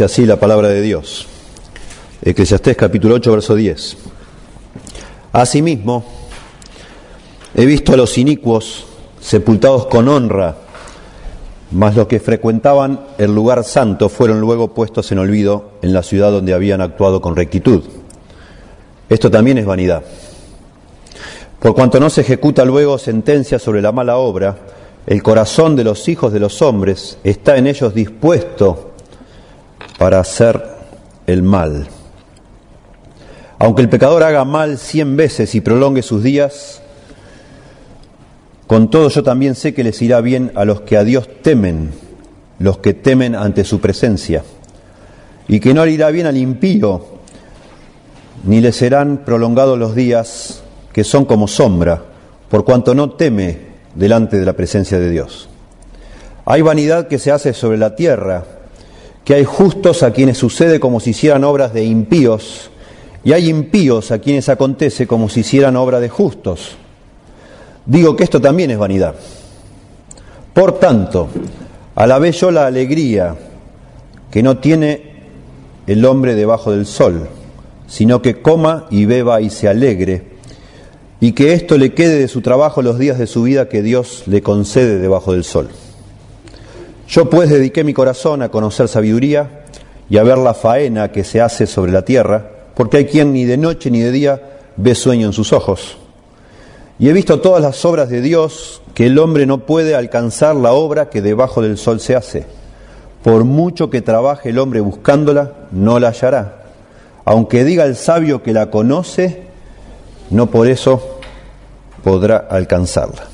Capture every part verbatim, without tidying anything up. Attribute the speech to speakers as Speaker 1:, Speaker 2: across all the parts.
Speaker 1: Dice así la palabra de Dios. Eclesiastés capítulo ocho, verso diez. Asimismo, he visto a los inicuos sepultados con honra, mas los que frecuentaban el lugar santo fueron luego puestos en olvido en la ciudad donde habían actuado con rectitud. Esto también es vanidad. Por cuanto no se ejecuta luego sentencia sobre la mala obra, el corazón de los hijos de los hombres está en ellos dispuesto para hacer el mal. Aunque el pecador haga mal cien veces y prolongue sus días, con todo yo también sé que les irá bien a los que a Dios temen, los que temen ante su presencia, y que no le irá bien al impío, ni le serán prolongados los días que son como sombra, por cuanto no teme delante de la presencia de Dios. Hay vanidad que se hace sobre la tierra, que hay justos a quienes sucede como si hicieran obras de impíos, y hay impíos a quienes acontece como si hicieran obra de justos. Digo que esto también es vanidad. Por tanto, alabé yo la alegría que no tiene el hombre debajo del sol, sino que coma y beba y se alegre, y que esto le quede de su trabajo los días de su vida que Dios le concede debajo del sol. Yo pues dediqué mi corazón a conocer sabiduría y a ver la faena que se hace sobre la tierra, porque hay quien ni de noche ni de día ve sueño en sus ojos. Y he visto todas las obras de Dios, que el hombre no puede alcanzar la obra que debajo del sol se hace. Por mucho que trabaje el hombre buscándola, no la hallará. Aunque diga el sabio que la conoce, no por eso podrá alcanzarla.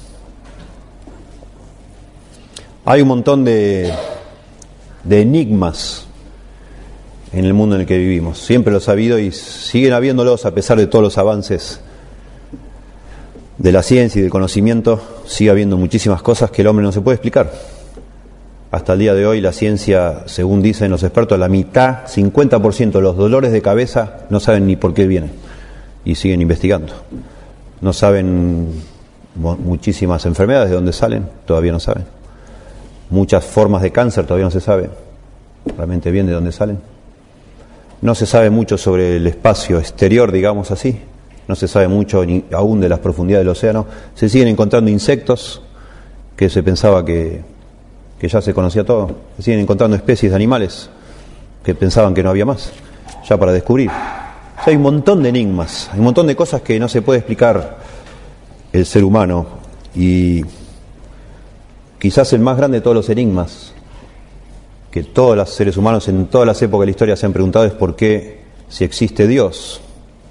Speaker 1: Hay un montón de, de enigmas en el mundo en el que vivimos. Siempre los ha habido y siguen habiéndolos a pesar de todos los avances de la ciencia y del conocimiento. Sigue habiendo muchísimas cosas que el hombre no se puede explicar. Hasta el día de hoy la ciencia, según dicen los expertos, la mitad, cincuenta por ciento de los dolores de cabeza no saben ni por qué vienen y siguen investigando. No saben muchísimas enfermedades de dónde salen, todavía no saben. Muchas formas de cáncer todavía no se sabe realmente bien de dónde salen. No se sabe mucho sobre el espacio exterior, digamos así. No se sabe mucho ni aún de las profundidades del océano. Se siguen encontrando insectos que se pensaba que, que ya se conocía todo. Se siguen encontrando especies de animales que pensaban que no había más, ya para descubrir. O sea, hay un montón de enigmas, hay un montón de cosas que no se puede explicar el ser humano. Y quizás el más grande de todos los enigmas que todos los seres humanos en todas las épocas de la historia se han preguntado es por qué, si existe Dios,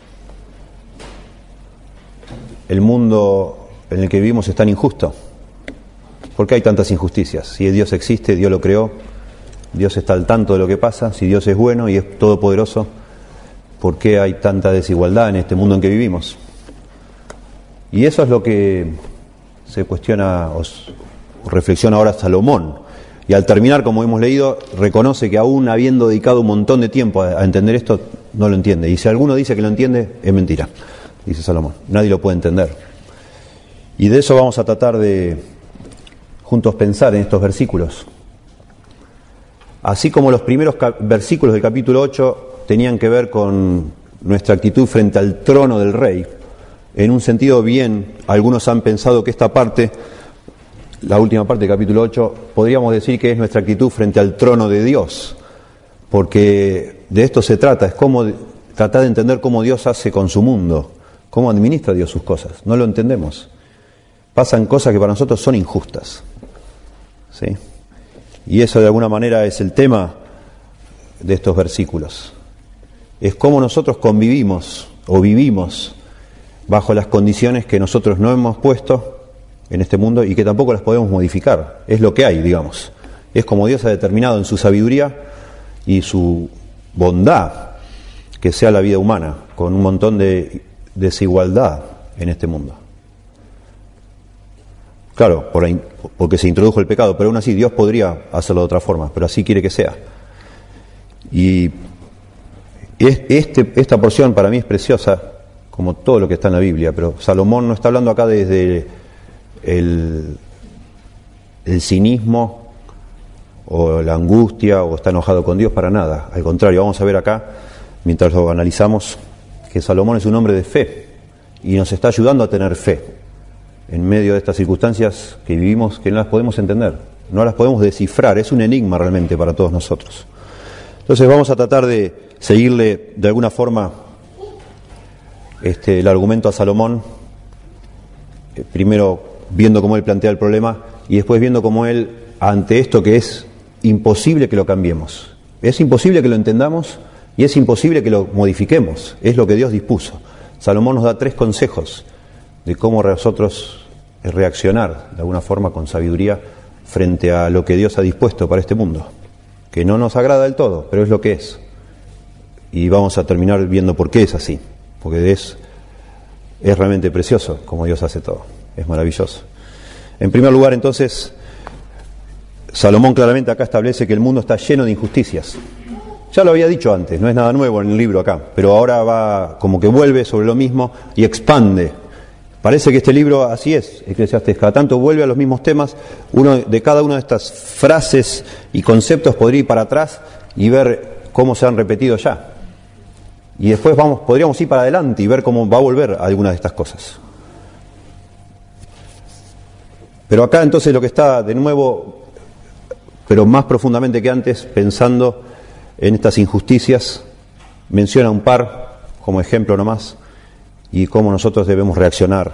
Speaker 1: el mundo en el que vivimos es tan injusto. ¿Por qué hay tantas injusticias? Si Dios existe, Dios lo creó, Dios está al tanto de lo que pasa, si Dios es bueno y es todopoderoso, ¿por qué hay tanta desigualdad en este mundo en que vivimos? Y eso es lo que se cuestiona o reflexiona ahora Salomón. Y al terminar, como hemos leído, reconoce que aún habiendo dedicado un montón de tiempo a entender esto, no lo entiende. Y si alguno dice que lo entiende, es mentira, dice Salomón. Nadie lo puede entender. Y de eso vamos a tratar de juntos pensar en estos versículos. Así como los primeros versículos del capítulo ocho tenían que ver con nuestra actitud frente al trono del Rey, en un sentido bien, algunos han pensado que esta parte, la última parte del capítulo ocho, podríamos decir que es nuestra actitud frente al trono de Dios, porque de esto se trata, es como tratar de entender cómo Dios hace con su mundo, cómo administra Dios sus cosas. No lo entendemos. Pasan cosas que para nosotros son injustas, ¿sí? Y eso de alguna manera es el tema de estos versículos. Es cómo nosotros convivimos o vivimos bajo las condiciones que nosotros no hemos puesto en este mundo y que tampoco las podemos modificar. Es lo que hay, digamos. Es como Dios ha determinado en su sabiduría y su bondad que sea la vida humana, con un montón de desigualdad en este mundo. Claro, por ahí, porque se introdujo el pecado, pero aún así Dios podría hacerlo de otra forma, pero así quiere que sea. Y este, esta porción para mí es preciosa, como todo lo que está en la Biblia, pero Salomón no está hablando acá desde el, el cinismo o la angustia, o está enojado con Dios, para nada. Al contrario, vamos a ver acá, mientras lo analizamos, que Salomón es un hombre de fe y nos está ayudando a tener fe en medio de estas circunstancias que vivimos, que no las podemos entender, no las podemos descifrar, es un enigma realmente para todos nosotros. Entonces vamos a tratar de seguirle de alguna forma este, el argumento a Salomón, eh, primero viendo cómo él plantea el problema y después viendo cómo él, ante esto que es imposible que lo cambiemos, es imposible que lo entendamos y es imposible que lo modifiquemos, es lo que Dios dispuso. Salomón nos da tres consejos de cómo nosotros reaccionar de alguna forma con sabiduría frente a lo que Dios ha dispuesto para este mundo, que no nos agrada del todo, pero es lo que es. Y vamos a terminar viendo por qué es así, porque es, es realmente precioso como Dios hace todo, es maravilloso. En primer lugar, entonces, Salomón claramente acá establece que el mundo está lleno de injusticias. Ya lo había dicho antes, no es nada nuevo en el libro acá, pero ahora va como que vuelve sobre lo mismo y expande. Parece que este libro así es, Eclesiastés, cada tanto vuelve a los mismos temas, uno de cada una de estas frases y conceptos podría ir para atrás y ver cómo se han repetido ya. Y después vamos, podríamos ir para adelante y ver cómo va a volver a algunas de estas cosas. Pero acá entonces lo que está de nuevo, pero más profundamente que antes, pensando en estas injusticias, menciona un par como ejemplo nomás, y cómo nosotros debemos reaccionar,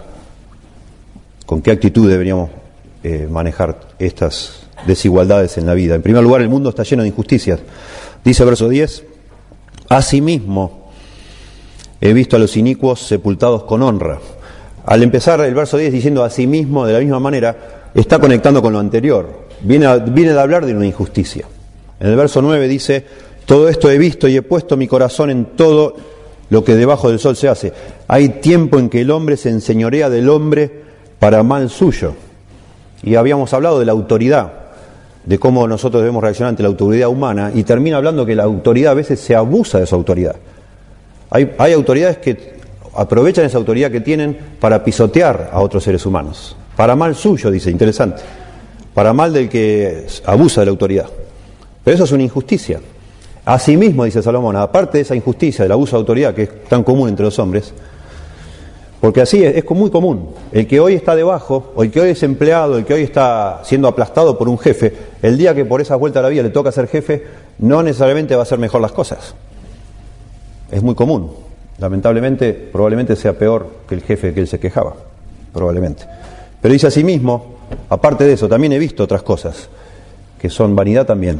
Speaker 1: con qué actitud deberíamos eh, manejar estas desigualdades en la vida. En primer lugar, el mundo está lleno de injusticias. Dice verso diez, asimismo he visto a los inicuos sepultados con honra. Al empezar el verso diez diciendo asimismo, de la misma manera, está conectando con lo anterior. Viene a, viene a hablar de una injusticia. En el verso nueve dice, todo esto he visto y he puesto mi corazón en todo lo que debajo del sol se hace. Hay tiempo en que el hombre se enseñorea del hombre para mal suyo. Y habíamos hablado de la autoridad, de cómo nosotros debemos reaccionar ante la autoridad humana, y termina hablando que la autoridad a veces se abusa de su autoridad. Hay, hay autoridades que aprovechan esa autoridad que tienen para pisotear a otros seres humanos. Para mal suyo, dice, interesante. Para mal del que abusa de la autoridad. Pero eso es una injusticia. Asimismo, dice Salomón, aparte de esa injusticia, del abuso de autoridad que es tan común entre los hombres, porque así es, es muy común, el que hoy está debajo, o el que hoy es empleado, el que hoy está siendo aplastado por un jefe, el día que por esa vuelta a la vida le toca ser jefe, no necesariamente va a hacer mejor las cosas. Es muy común. Lamentablemente, probablemente sea peor que el jefe que él se quejaba, probablemente. Pero dice asimismo, aparte de eso, también he visto otras cosas, que son vanidad también.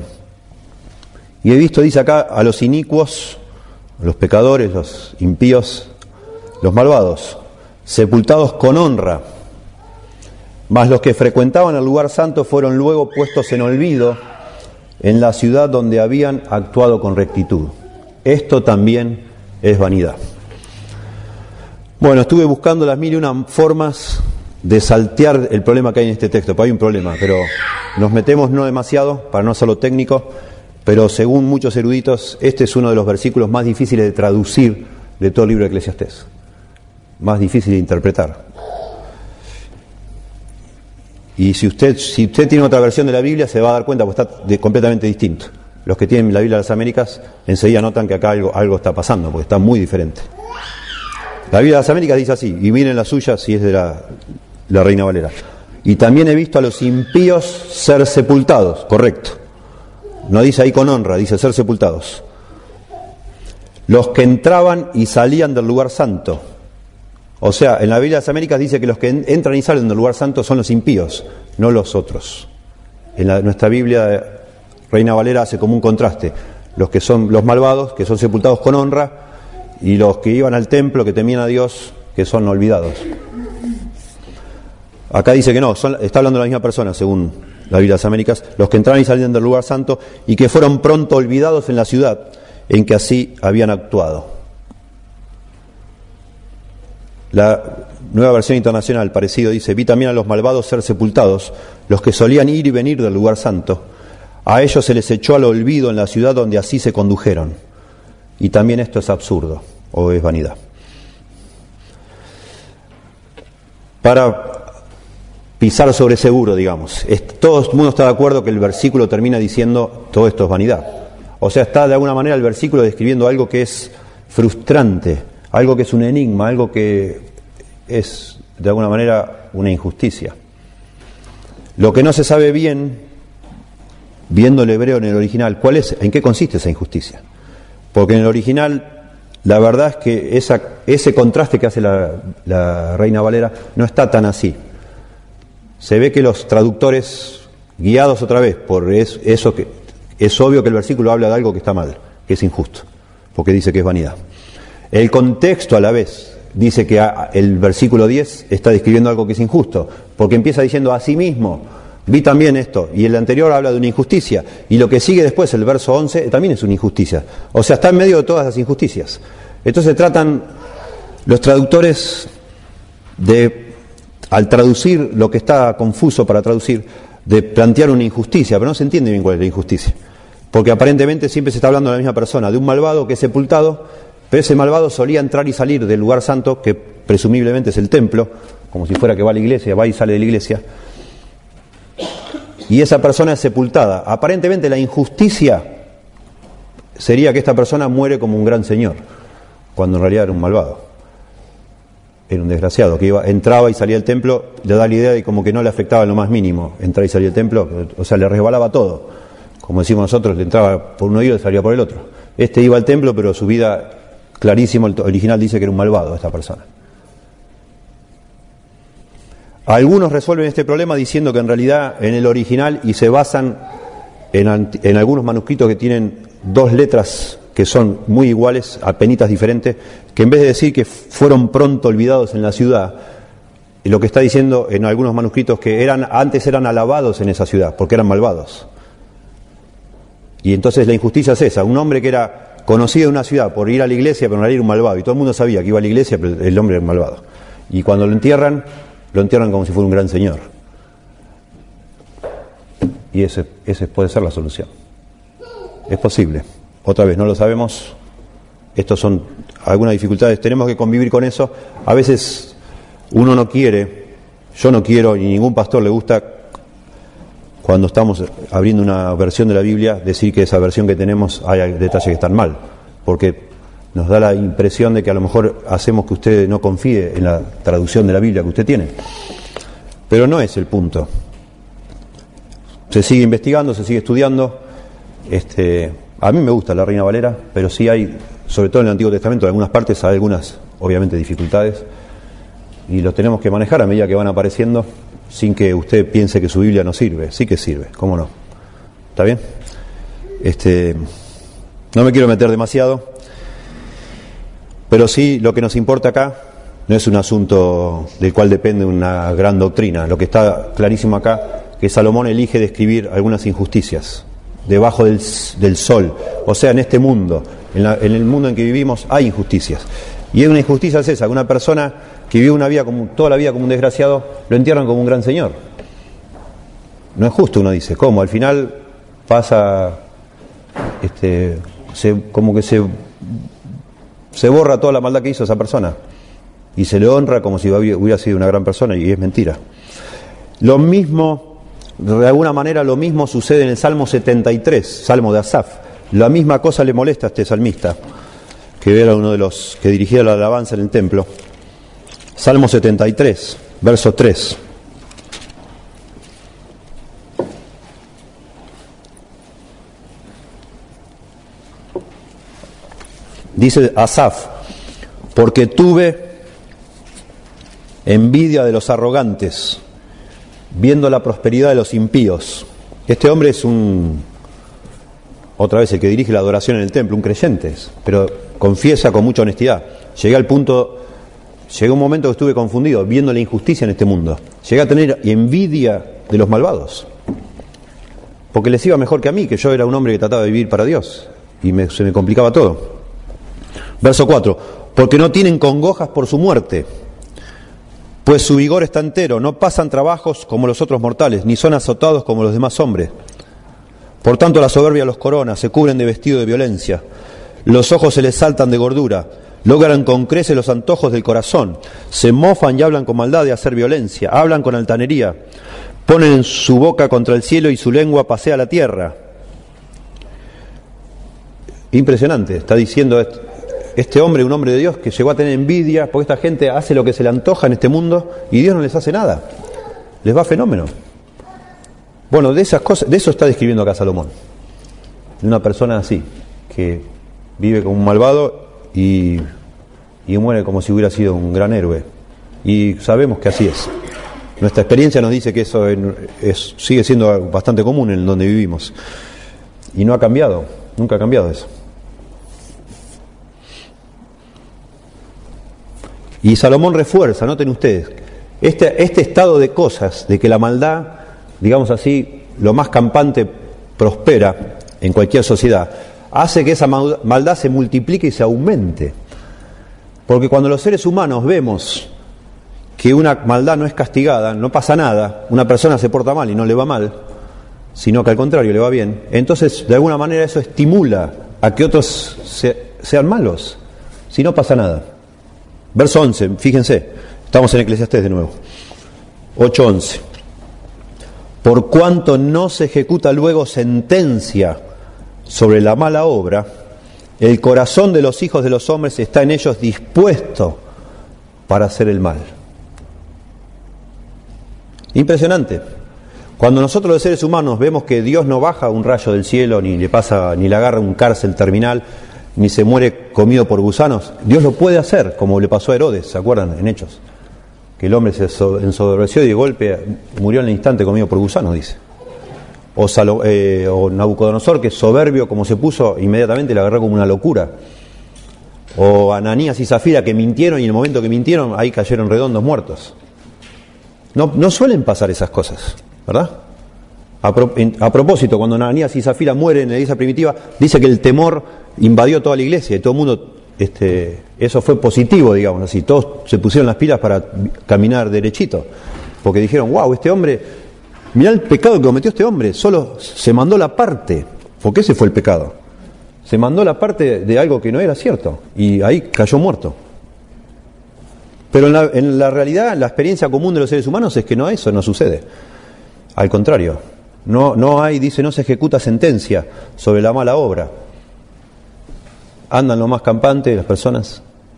Speaker 1: Y he visto, dice acá, a los inicuos, los pecadores, los impíos, los malvados, sepultados con honra, mas los que frecuentaban el lugar santo fueron luego puestos en olvido en la ciudad donde habían actuado con rectitud. Esto también es vanidad. Bueno, estuve buscando las mil y una formas de saltear el problema que hay en este texto, porque hay un problema, pero nos metemos no demasiado, para no hacerlo técnico. Pero según muchos eruditos, este es uno de los versículos más difíciles de traducir de todo el libro de Eclesiastés. Más difícil de interpretar. Y si usted, si usted tiene otra versión de la Biblia, se va a dar cuenta, porque está de, completamente distinto. Los que tienen la Biblia de las Américas, enseguida notan que acá algo, algo está pasando, porque está muy diferente. La Biblia de las Américas dice así, y miren la suya si es de la, la Reina Valera. Y también he visto a los impíos ser sepultados, correcto. No dice ahí con honra, dice ser sepultados. Los que entraban y salían del lugar santo. O sea, en la Biblia de las Américas dice que los que entran y salen del lugar santo son los impíos, no los otros. En la, nuestra Biblia, Reina Valera hace como un contraste. Los que son los malvados, que son sepultados con honra, y los que iban al templo, que temían a Dios, que son olvidados. Acá dice que no, son, está hablando de la misma persona, según la Biblia de las Américas, los que entraron y salían del lugar santo y que fueron pronto olvidados en la ciudad en que así habían actuado. La Nueva Versión Internacional, parecido, dice, vi también a los malvados ser sepultados, los que solían ir y venir del lugar santo. A ellos se les echó al olvido en la ciudad donde así se condujeron. Y también esto es absurdo, o es vanidad. Para pisar sobre seguro, digamos. Es, todo el mundo está de acuerdo que el versículo termina diciendo todo esto es vanidad. O sea, está de alguna manera el versículo describiendo algo que es frustrante, algo que es un enigma, algo que es de alguna manera una injusticia. Lo que no se sabe bien, viendo el hebreo en el original, ¿cuál es? ¿En qué consiste esa injusticia? Porque en el original, la verdad es que esa, ese contraste que hace la, la Reina Valera no está tan así. Se ve que los traductores, guiados otra vez por es, eso que es obvio que el versículo habla de algo que está mal, que es injusto, porque dice que es vanidad. El contexto a la vez dice que el versículo diez está describiendo algo que es injusto, porque empieza diciendo a sí mismo, vi también esto, y el anterior habla de una injusticia, y lo que sigue después, el verso once, también es una injusticia. O sea, está en medio de todas las injusticias. Entonces tratan los traductores de, al traducir lo que está confuso para traducir, de plantear una injusticia, pero no se entiende bien cuál es la injusticia, porque aparentemente siempre se está hablando de la misma persona, de un malvado que es sepultado, pero ese malvado solía entrar y salir del lugar santo, que presumiblemente es el templo, como si fuera que va a la iglesia, va y sale de la iglesia, y esa persona es sepultada. Aparentemente la injusticia sería que esta persona muere como un gran señor, cuando en realidad era un malvado, era un desgraciado, que iba, entraba y salía del templo, le da la idea de como que no le afectaba en lo más mínimo, entrar y salir del templo, o sea, le resbalaba todo, como decimos nosotros, le entraba por un oído y salía por el otro. Este iba al templo, pero su vida, clarísimo, el original dice que era un malvado esta persona. Algunos resuelven este problema diciendo que en realidad en el original, y se basan en, en algunos manuscritos que tienen dos letras que son muy iguales, apenitas diferentes, que en vez de decir que fueron pronto olvidados en la ciudad, lo que está diciendo en algunos manuscritos que eran antes eran alabados en esa ciudad, porque eran malvados. Y entonces la injusticia es esa, un hombre que era conocido en una ciudad por ir a la iglesia, pero no era un malvado, y todo el mundo sabía que iba a la iglesia, pero el hombre era malvado. Y cuando lo entierran, lo entierran como si fuera un gran señor. Y ese, ese puede ser la solución. Es posible. Otra vez, no lo sabemos. Estos son algunas dificultades. Tenemos que convivir con eso. A veces uno no quiere, yo no quiero, y ningún pastor le gusta, cuando estamos abriendo una versión de la Biblia, decir que esa versión que tenemos hay detalles que están mal. Porque nos da la impresión de que a lo mejor hacemos que usted no confíe en la traducción de la Biblia que usted tiene. Pero no es el punto. Se sigue investigando, se sigue estudiando. Este, a mí me gusta la Reina Valera, pero sí hay, sobre todo en el Antiguo Testamento, en algunas partes hay algunas, obviamente, dificultades. Y los tenemos que manejar a medida que van apareciendo, sin que usted piense que su Biblia no sirve. Sí que sirve, ¿cómo no? ¿Está bien? Este, no me quiero meter demasiado. Pero sí, lo que nos importa acá no es un asunto del cual depende una gran doctrina. Lo que está clarísimo acá, que Salomón elige describir algunas injusticias debajo del, del sol. O sea, en este mundo, en, la, en el mundo en que vivimos, hay injusticias. Y una injusticia es esa, una persona que vive una vida como, toda la vida como un desgraciado, lo entierran como un gran señor. No es justo, uno dice. ¿Cómo? Al final pasa, este, se, como que se... se borra toda la maldad que hizo esa persona y se le honra como si hubiera sido una gran persona, y es mentira. Lo mismo, de alguna manera lo mismo sucede en el Salmo setenta y tres, Salmo de Asaf. La misma cosa le molesta a este salmista, que era uno de los que dirigía la alabanza en el templo. Salmo setenta y tres, verso tres. Dice Asaf: porque tuve envidia de los arrogantes, viendo la prosperidad de los impíos. Este hombre es un, otra vez el que dirige la adoración en el templo, un creyente, pero confiesa con mucha honestidad. Llegué al punto, llegué a un momento que estuve confundido, viendo la injusticia en este mundo. Llegué a tener envidia de los malvados, porque les iba mejor que a mí, que yo era un hombre que trataba de vivir para Dios, y me, se me complicaba todo. Verso cuatro, porque no tienen congojas por su muerte, pues su vigor está entero, no pasan trabajos como los otros mortales, ni son azotados como los demás hombres. Por tanto la soberbia los corona, se cubren de vestido de violencia, los ojos se les saltan de gordura, Logran con creces los antojos del corazón. Se mofan y hablan con maldad de hacer violencia. Hablan con altanería. Ponen su boca contra el cielo y su lengua pasea la tierra. Impresionante, está diciendo este, este hombre, un hombre de Dios, que llegó a tener envidia, porque esta gente hace lo que se le antoja en este mundo y Dios no les hace nada. Les va fenómeno. Bueno, de esas cosas, de eso está describiendo acá Salomón. De una persona así, que vive como un malvado y, y muere como si hubiera sido un gran héroe. Y sabemos que así es. Nuestra experiencia nos dice que eso es, es, sigue siendo bastante común en donde vivimos. Y no ha cambiado, nunca ha cambiado eso. Y Salomón refuerza, noten ustedes, este, este estado de cosas, de que la maldad, digamos así, lo más campante prospera en cualquier sociedad, hace que esa maldad se multiplique y se aumente. Porque cuando los seres humanos vemos que una maldad no es castigada, no pasa nada, una persona se porta mal y no le va mal, sino que al contrario le va bien, entonces de alguna manera eso estimula a que otros se, sean malos, si no pasa nada. Verso once, fíjense, estamos en Eclesiastés de nuevo. ocho once. Por cuanto no se ejecuta luego sentencia sobre la mala obra, el corazón de los hijos de los hombres está en ellos dispuesto para hacer el mal. Impresionante. Cuando nosotros los seres humanos vemos que Dios no baja un rayo del cielo, ni le pasa, ni le agarra un cárcel terminal, ni se muere comido por gusanos, Dios lo puede hacer, como le pasó a Herodes, ¿se acuerdan? En Hechos. Que el hombre se ensoberbeció y de golpe murió en el instante comido por gusanos, dice. O, Salo, eh, o Nabucodonosor, que soberbio como se puso, inmediatamente le agarró como una locura. O Ananías y Zafira, que mintieron y en el momento que mintieron, ahí cayeron redondos muertos. No, no suelen pasar esas cosas, ¿verdad? A, pro, en, a propósito, cuando Ananías y Zafira mueren en la iglesia primitiva, dice que el temor invadió toda la iglesia y todo el mundo, este, eso fue positivo, digamos así, todos se pusieron las pilas para caminar derechito, porque dijeron, wow, este hombre, mirá el pecado que cometió este hombre, solo se mandó la parte, porque ese fue el pecado, se mandó la parte de algo que no era cierto, y ahí cayó muerto. Pero en la, en la realidad, la experiencia común de los seres humanos es que no, eso no sucede, al contrario, no, no hay, dice, no se ejecuta sentencia sobre la mala obra. Andan lo más campante las personas.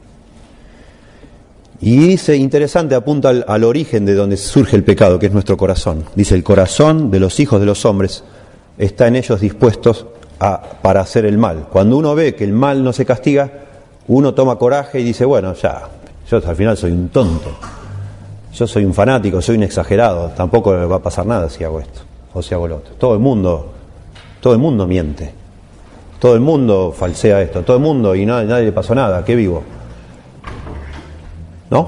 Speaker 1: Y dice, interesante, apunta al, al origen de donde surge el pecado, que es nuestro corazón. Dice, el corazón de los hijos de los hombres está en ellos dispuestos a, para hacer el mal. Cuando uno ve que el mal no se castiga, uno toma coraje y dice, bueno, ya, yo al final soy un tonto. Yo soy un fanático, soy un exagerado. Tampoco va a pasar nada si hago esto o si hago lo otro. Todo el mundo, todo el mundo miente. Todo el mundo falsea esto, todo el mundo, y nadie, nadie le pasó nada, ¿qué vivo? ¿No?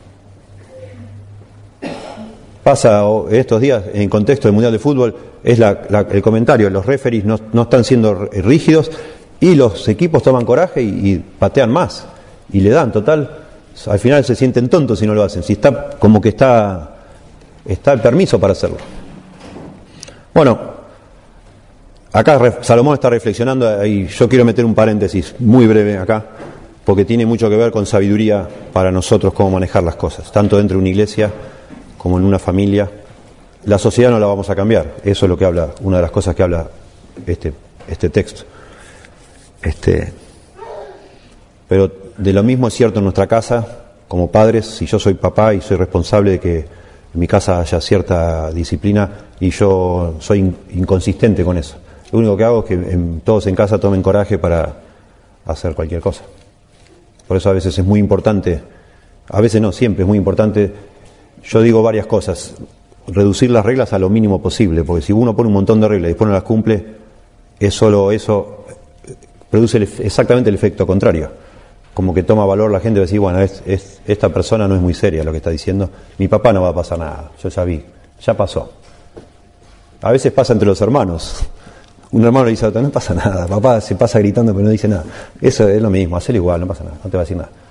Speaker 1: Pasa estos días, en contexto del Mundial de Fútbol, es la, la, el comentario, los referees no, no están siendo rígidos y los equipos toman coraje y, y patean más, y le dan, total, al final se sienten tontos si no lo hacen, si está como que está, está el permiso para hacerlo. Bueno, acá Salomón está reflexionando y yo quiero meter un paréntesis muy breve acá, porque tiene mucho que ver con sabiduría para nosotros, cómo manejar las cosas, tanto dentro de una iglesia como en una familia. La sociedad no la vamos a cambiar, eso es lo que habla, una de las cosas que habla este, este texto. Este, pero de lo mismo es cierto en nuestra casa, como padres, si yo soy papá y soy responsable de que en mi casa haya cierta disciplina y yo soy inconsistente con eso. Lo único que hago es que en, todos en casa tomen coraje para hacer cualquier cosa. Por eso a veces es muy importante, a veces no, siempre es muy importante, yo digo varias cosas, reducir las reglas a lo mínimo posible, porque si uno pone un montón de reglas y después no las cumple, es solo eso, produce el, exactamente el efecto contrario. Como que toma valor la gente y decir, bueno, es, es, esta persona no es muy seria lo que está diciendo, mi papá no va a pasar nada, yo ya vi, ya pasó. A veces pasa entre los hermanos. Un hermano le dice a otro, no pasa nada, papá se pasa gritando pero no dice nada. Eso es lo mismo, hacelo igual, no pasa nada, no te va a decir nada.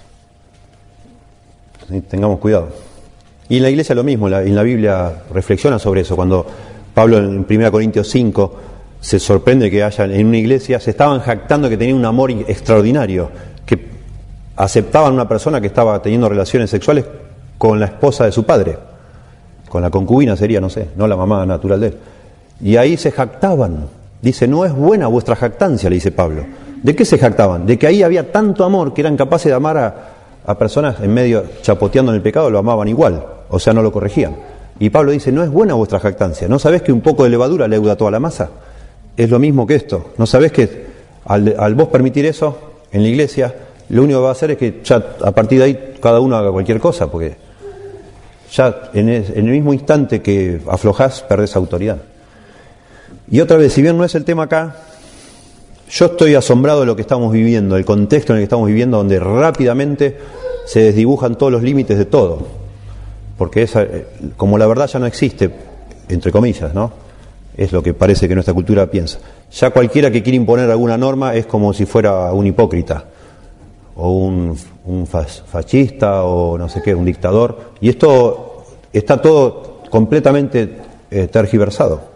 Speaker 1: Tengamos cuidado. Y en la iglesia lo mismo, en la Biblia reflexiona sobre eso. Cuando Pablo en primera Corintios cinco se sorprende que haya en una iglesia, se estaban jactando que tenían un amor extraordinario, que aceptaban una persona que estaba teniendo relaciones sexuales con la esposa de su padre, con la concubina sería, no sé, no la mamá natural de él. Y ahí se jactaban. Dice, no es buena vuestra jactancia, le dice Pablo. ¿De qué se jactaban? De que ahí había tanto amor que eran capaces de amar a, a personas en medio chapoteando en el pecado, lo amaban igual, o sea, no lo corregían. Y Pablo dice, no es buena vuestra jactancia. ¿No sabés que un poco de levadura leuda toda la masa? Es lo mismo que esto. ¿No sabés que al, al vos permitir eso en la iglesia, lo único que va a hacer es que ya a partir de ahí cada uno haga cualquier cosa? Porque ya en el, en el mismo instante que aflojás, perdés autoridad. Y otra vez, si bien no es el tema acá, yo estoy asombrado de lo que estamos viviendo, el contexto en el que estamos viviendo, donde rápidamente se desdibujan todos los límites de todo. Porque esa, como la verdad ya no existe, entre comillas, ¿no? Es lo que parece que nuestra cultura piensa. Ya cualquiera que quiera imponer alguna norma es como si fuera un hipócrita, o un, un fascista, o no sé qué, un dictador. Y esto está todo completamente eh, tergiversado.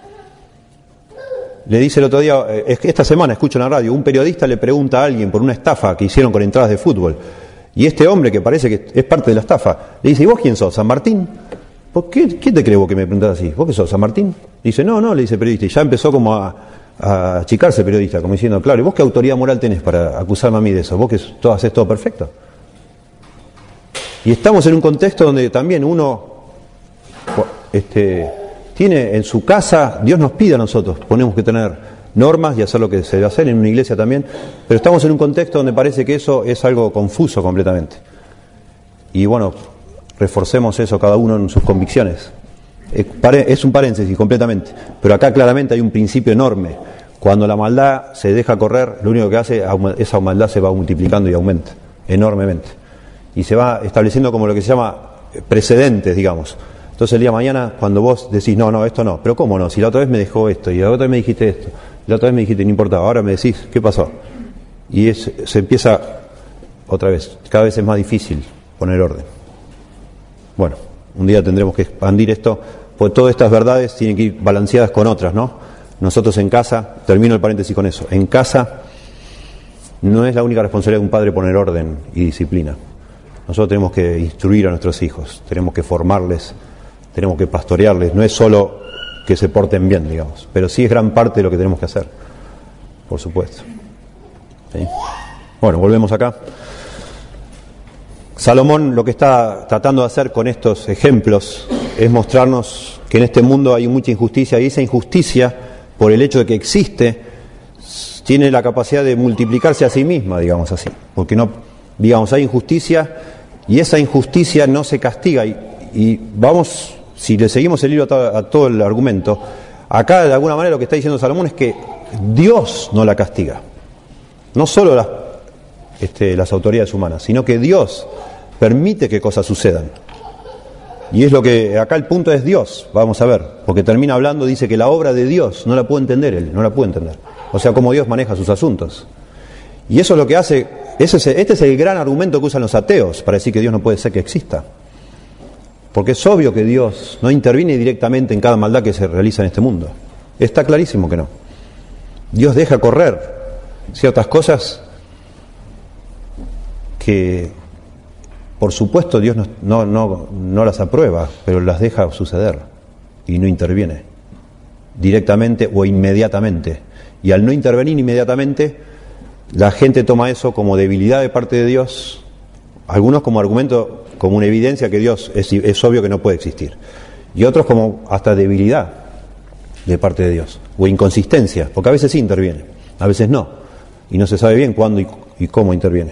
Speaker 1: Le dice el otro día, es que esta semana escucho en la radio, un periodista le pregunta a alguien por una estafa que hicieron con entradas de fútbol. Y este hombre, que parece que es parte de la estafa, le dice, ¿y vos quién sos? ¿San Martín? ¿Por qué, ¿Quién te cree vos que me preguntás así? ¿Vos qué sos? ¿San Martín? Dice, no, no, le dice el periodista. Y ya empezó como a, a achicarse el periodista, como diciendo, claro, ¿y vos qué autoridad moral tenés para acusarme a mí de eso? ¿Vos que todo, haces todo perfecto? Y estamos en un contexto donde también uno este, tiene en su casa, Dios nos pide a nosotros, ponemos que tener normas y hacer lo que se debe hacer en una iglesia también, pero estamos en un contexto donde parece que eso es algo confuso completamente. Y bueno, reforcemos eso cada uno en sus convicciones. Es un paréntesis completamente, pero acá claramente hay un principio enorme. Cuando la maldad se deja correr, lo único que hace, esa maldad se va multiplicando y aumenta enormemente. Y se va estableciendo como lo que se llama precedentes, digamos. Entonces el día de mañana, cuando vos decís, no, no, esto no, pero ¿cómo no? Si la otra vez me dejó esto, y la otra vez me dijiste esto, la otra vez me dijiste, no importaba, ahora me decís, ¿qué pasó? Y es, se empieza, otra vez, cada vez es más difícil poner orden. Bueno, un día tendremos que expandir esto, porque todas estas verdades tienen que ir balanceadas con otras, ¿no? Nosotros en casa, termino el paréntesis con eso, en casa no es la única responsabilidad de un padre poner orden y disciplina. Nosotros tenemos que instruir a nuestros hijos, tenemos que formarles, tenemos que pastorearles, no es solo que se porten bien, digamos, pero sí es gran parte de lo que tenemos que hacer, por supuesto. ¿Sí? Bueno, volvemos acá. Salomón lo que está tratando de hacer con estos ejemplos es mostrarnos que en este mundo hay mucha injusticia, y esa injusticia, por el hecho de que existe, tiene la capacidad de multiplicarse a sí misma, digamos así, porque no, digamos, hay injusticia y esa injusticia no se castiga, y, y vamos, si le seguimos el hilo a todo, a todo el argumento, acá de alguna manera lo que está diciendo Salomón es que Dios no la castiga, no solo las, este, las autoridades humanas, sino que Dios permite que cosas sucedan. Y es lo que, acá el punto es Dios, vamos a ver, porque termina hablando, dice que la obra de Dios no la puede entender él, no la puede entender. O sea, cómo Dios maneja sus asuntos. Y eso es lo que hace, ese es, este es el gran argumento que usan los ateos para decir que Dios no puede ser que exista. Porque es obvio que Dios no interviene directamente en cada maldad que se realiza en este mundo. Está clarísimo que no. Dios deja correr ciertas cosas que, por supuesto, Dios no, no, no, no las aprueba, pero las deja suceder y no interviene directamente o inmediatamente. Y al no intervenir inmediatamente, la gente toma eso como debilidad de parte de Dios, algunos como argumento, como una evidencia que Dios es, es obvio que no puede existir, y otros como hasta debilidad de parte de Dios, o inconsistencia, porque a veces sí interviene, a veces no, y no se sabe bien cuándo y, y cómo interviene.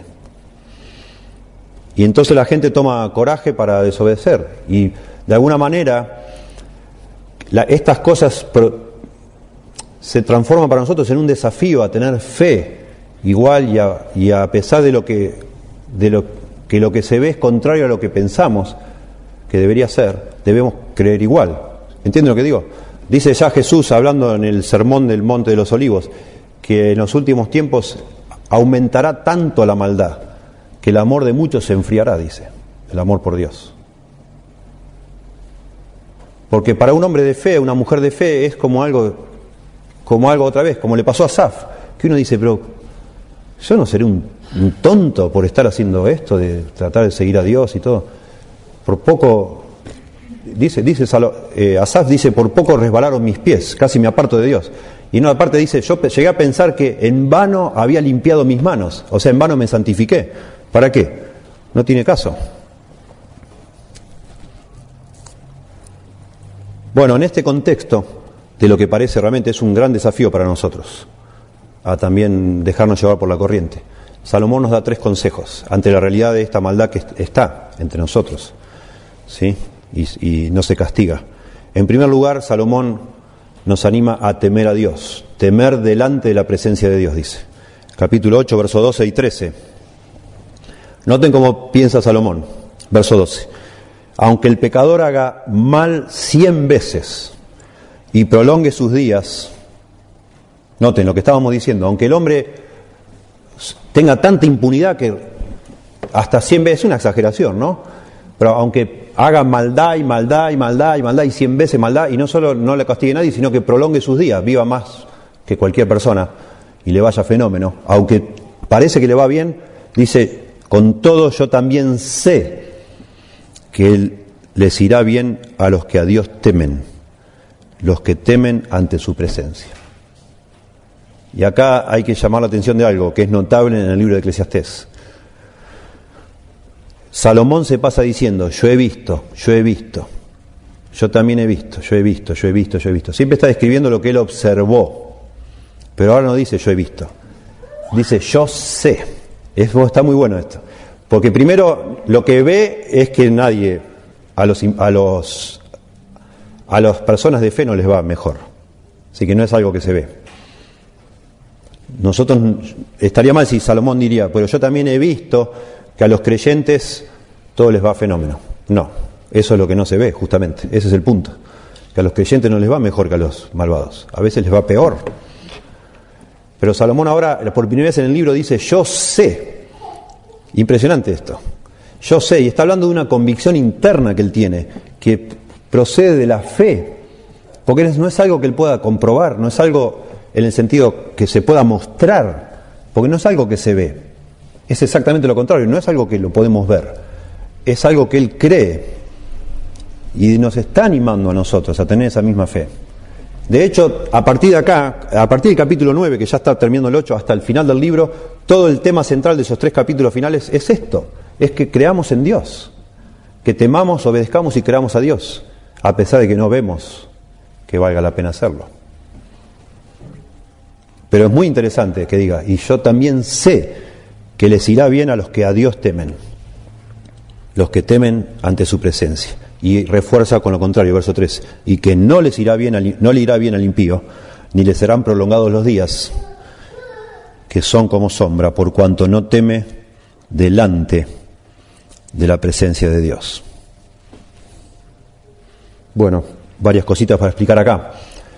Speaker 1: Y entonces la gente toma coraje para desobedecer, y de alguna manera la, estas cosas pro, se transforman para nosotros en un desafío a tener fe igual, y a, y a pesar de lo que de lo que lo que se ve es contrario a lo que pensamos que debería ser, debemos creer igual. ¿Entienden lo que digo? Dice ya Jesús, hablando en el sermón del Monte de los Olivos, que en los últimos tiempos aumentará tanto la maldad que el amor de muchos se enfriará, dice, el amor por Dios. Porque para un hombre de fe, una mujer de fe, es como algo como algo otra vez, como le pasó a Asaf, que uno dice, pero yo no seré un un tonto por estar haciendo esto, de tratar de seguir a Dios y todo. Por poco, dice, dice eh, Asaf dice, por poco resbalaron mis pies, casi me aparto de Dios. Y no, aparte dice, yo llegué a pensar que en vano había limpiado mis manos, o sea, en vano me santifiqué. ¿Para qué? No tiene caso. Bueno, en este contexto de lo que parece realmente es un gran desafío para nosotros, a también dejarnos llevar por la corriente, Salomón nos da tres consejos ante la realidad de esta maldad que está entre nosotros, ¿sí? Y, y no se castiga. En primer lugar, Salomón nos anima a temer a Dios, temer delante de la presencia de Dios, dice. Capítulo ocho, versos doce y trece. Noten cómo piensa Salomón, verso doce. Aunque el pecador haga mal cien veces y prolongue sus días, noten lo que estábamos diciendo, aunque el hombre tenga tanta impunidad que hasta cien veces, es una exageración, ¿no? Pero aunque haga maldad y maldad y maldad y maldad y cien veces maldad, y no solo no le castigue a nadie, sino que prolongue sus días, viva más que cualquier persona y le vaya fenómeno, aunque parece que le va bien, dice, con todo yo también sé que Él les irá bien a los que a Dios temen, los que temen ante su presencia. Y acá hay que llamar la atención de algo que es notable en el libro de Eclesiastés. Salomón se pasa diciendo, yo he visto, yo he visto, yo también he visto, yo he visto, yo he visto, yo he visto. Siempre está describiendo lo que él observó, pero ahora no dice yo he visto, dice yo sé. Es, está muy bueno esto. Porque primero lo que ve es que nadie, a los a los a las personas de fe no les va mejor. Así que no es algo que se ve. Nosotros estaría mal si Salomón diría, pero yo también he visto que a los creyentes todo les va fenómeno. No, eso es lo que no se ve, justamente. Ese es el punto. Que a los creyentes no les va mejor que a los malvados. A veces les va peor. Pero Salomón ahora, por primera vez en el libro, dice, yo sé. Impresionante esto. Yo sé, y está hablando de una convicción interna que él tiene, que procede de la fe, porque no es algo que él pueda comprobar, no es algo en el sentido que se pueda mostrar, porque no es algo que se ve, es exactamente lo contrario, no es algo que lo podemos ver, es algo que él cree, y nos está animando a nosotros a tener esa misma fe. De hecho, a partir de acá, a partir del capítulo nueve, que ya está terminando el ocho, hasta el final del libro, todo el tema central de esos tres capítulos finales es esto, es que creamos en Dios, que temamos, obedezcamos y creamos a Dios, a pesar de que no vemos que valga la pena hacerlo. Pero es muy interesante que diga, y yo también sé que les irá bien a los que a Dios temen, los que temen ante su presencia. Y refuerza con lo contrario, verso tres, y que no les irá bien al, no le irá bien al impío, ni le serán prolongados los días, que son como sombra, por cuanto no teme delante de la presencia de Dios. Bueno, varias cositas para explicar acá.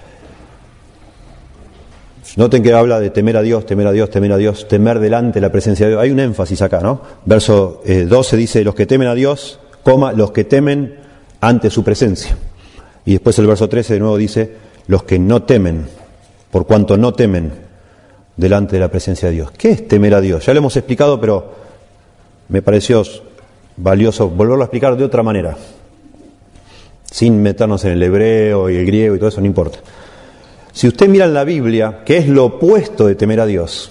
Speaker 1: Noten que habla de temer a Dios, temer a Dios, temer a Dios, temer delante de la presencia de Dios. Hay un énfasis acá, ¿no? Verso eh, doce dice, los que temen a Dios, coma, los que temen ante su presencia. Y después el verso trece de nuevo dice, los que no temen, por cuanto no temen delante de la presencia de Dios. ¿Qué es temer a Dios? Ya lo hemos explicado, pero me pareció valioso volverlo a explicar de otra manera, sin meternos en el hebreo y el griego y todo eso, no importa. Si usted mira en la Biblia, ¿qué es lo opuesto de temer a Dios?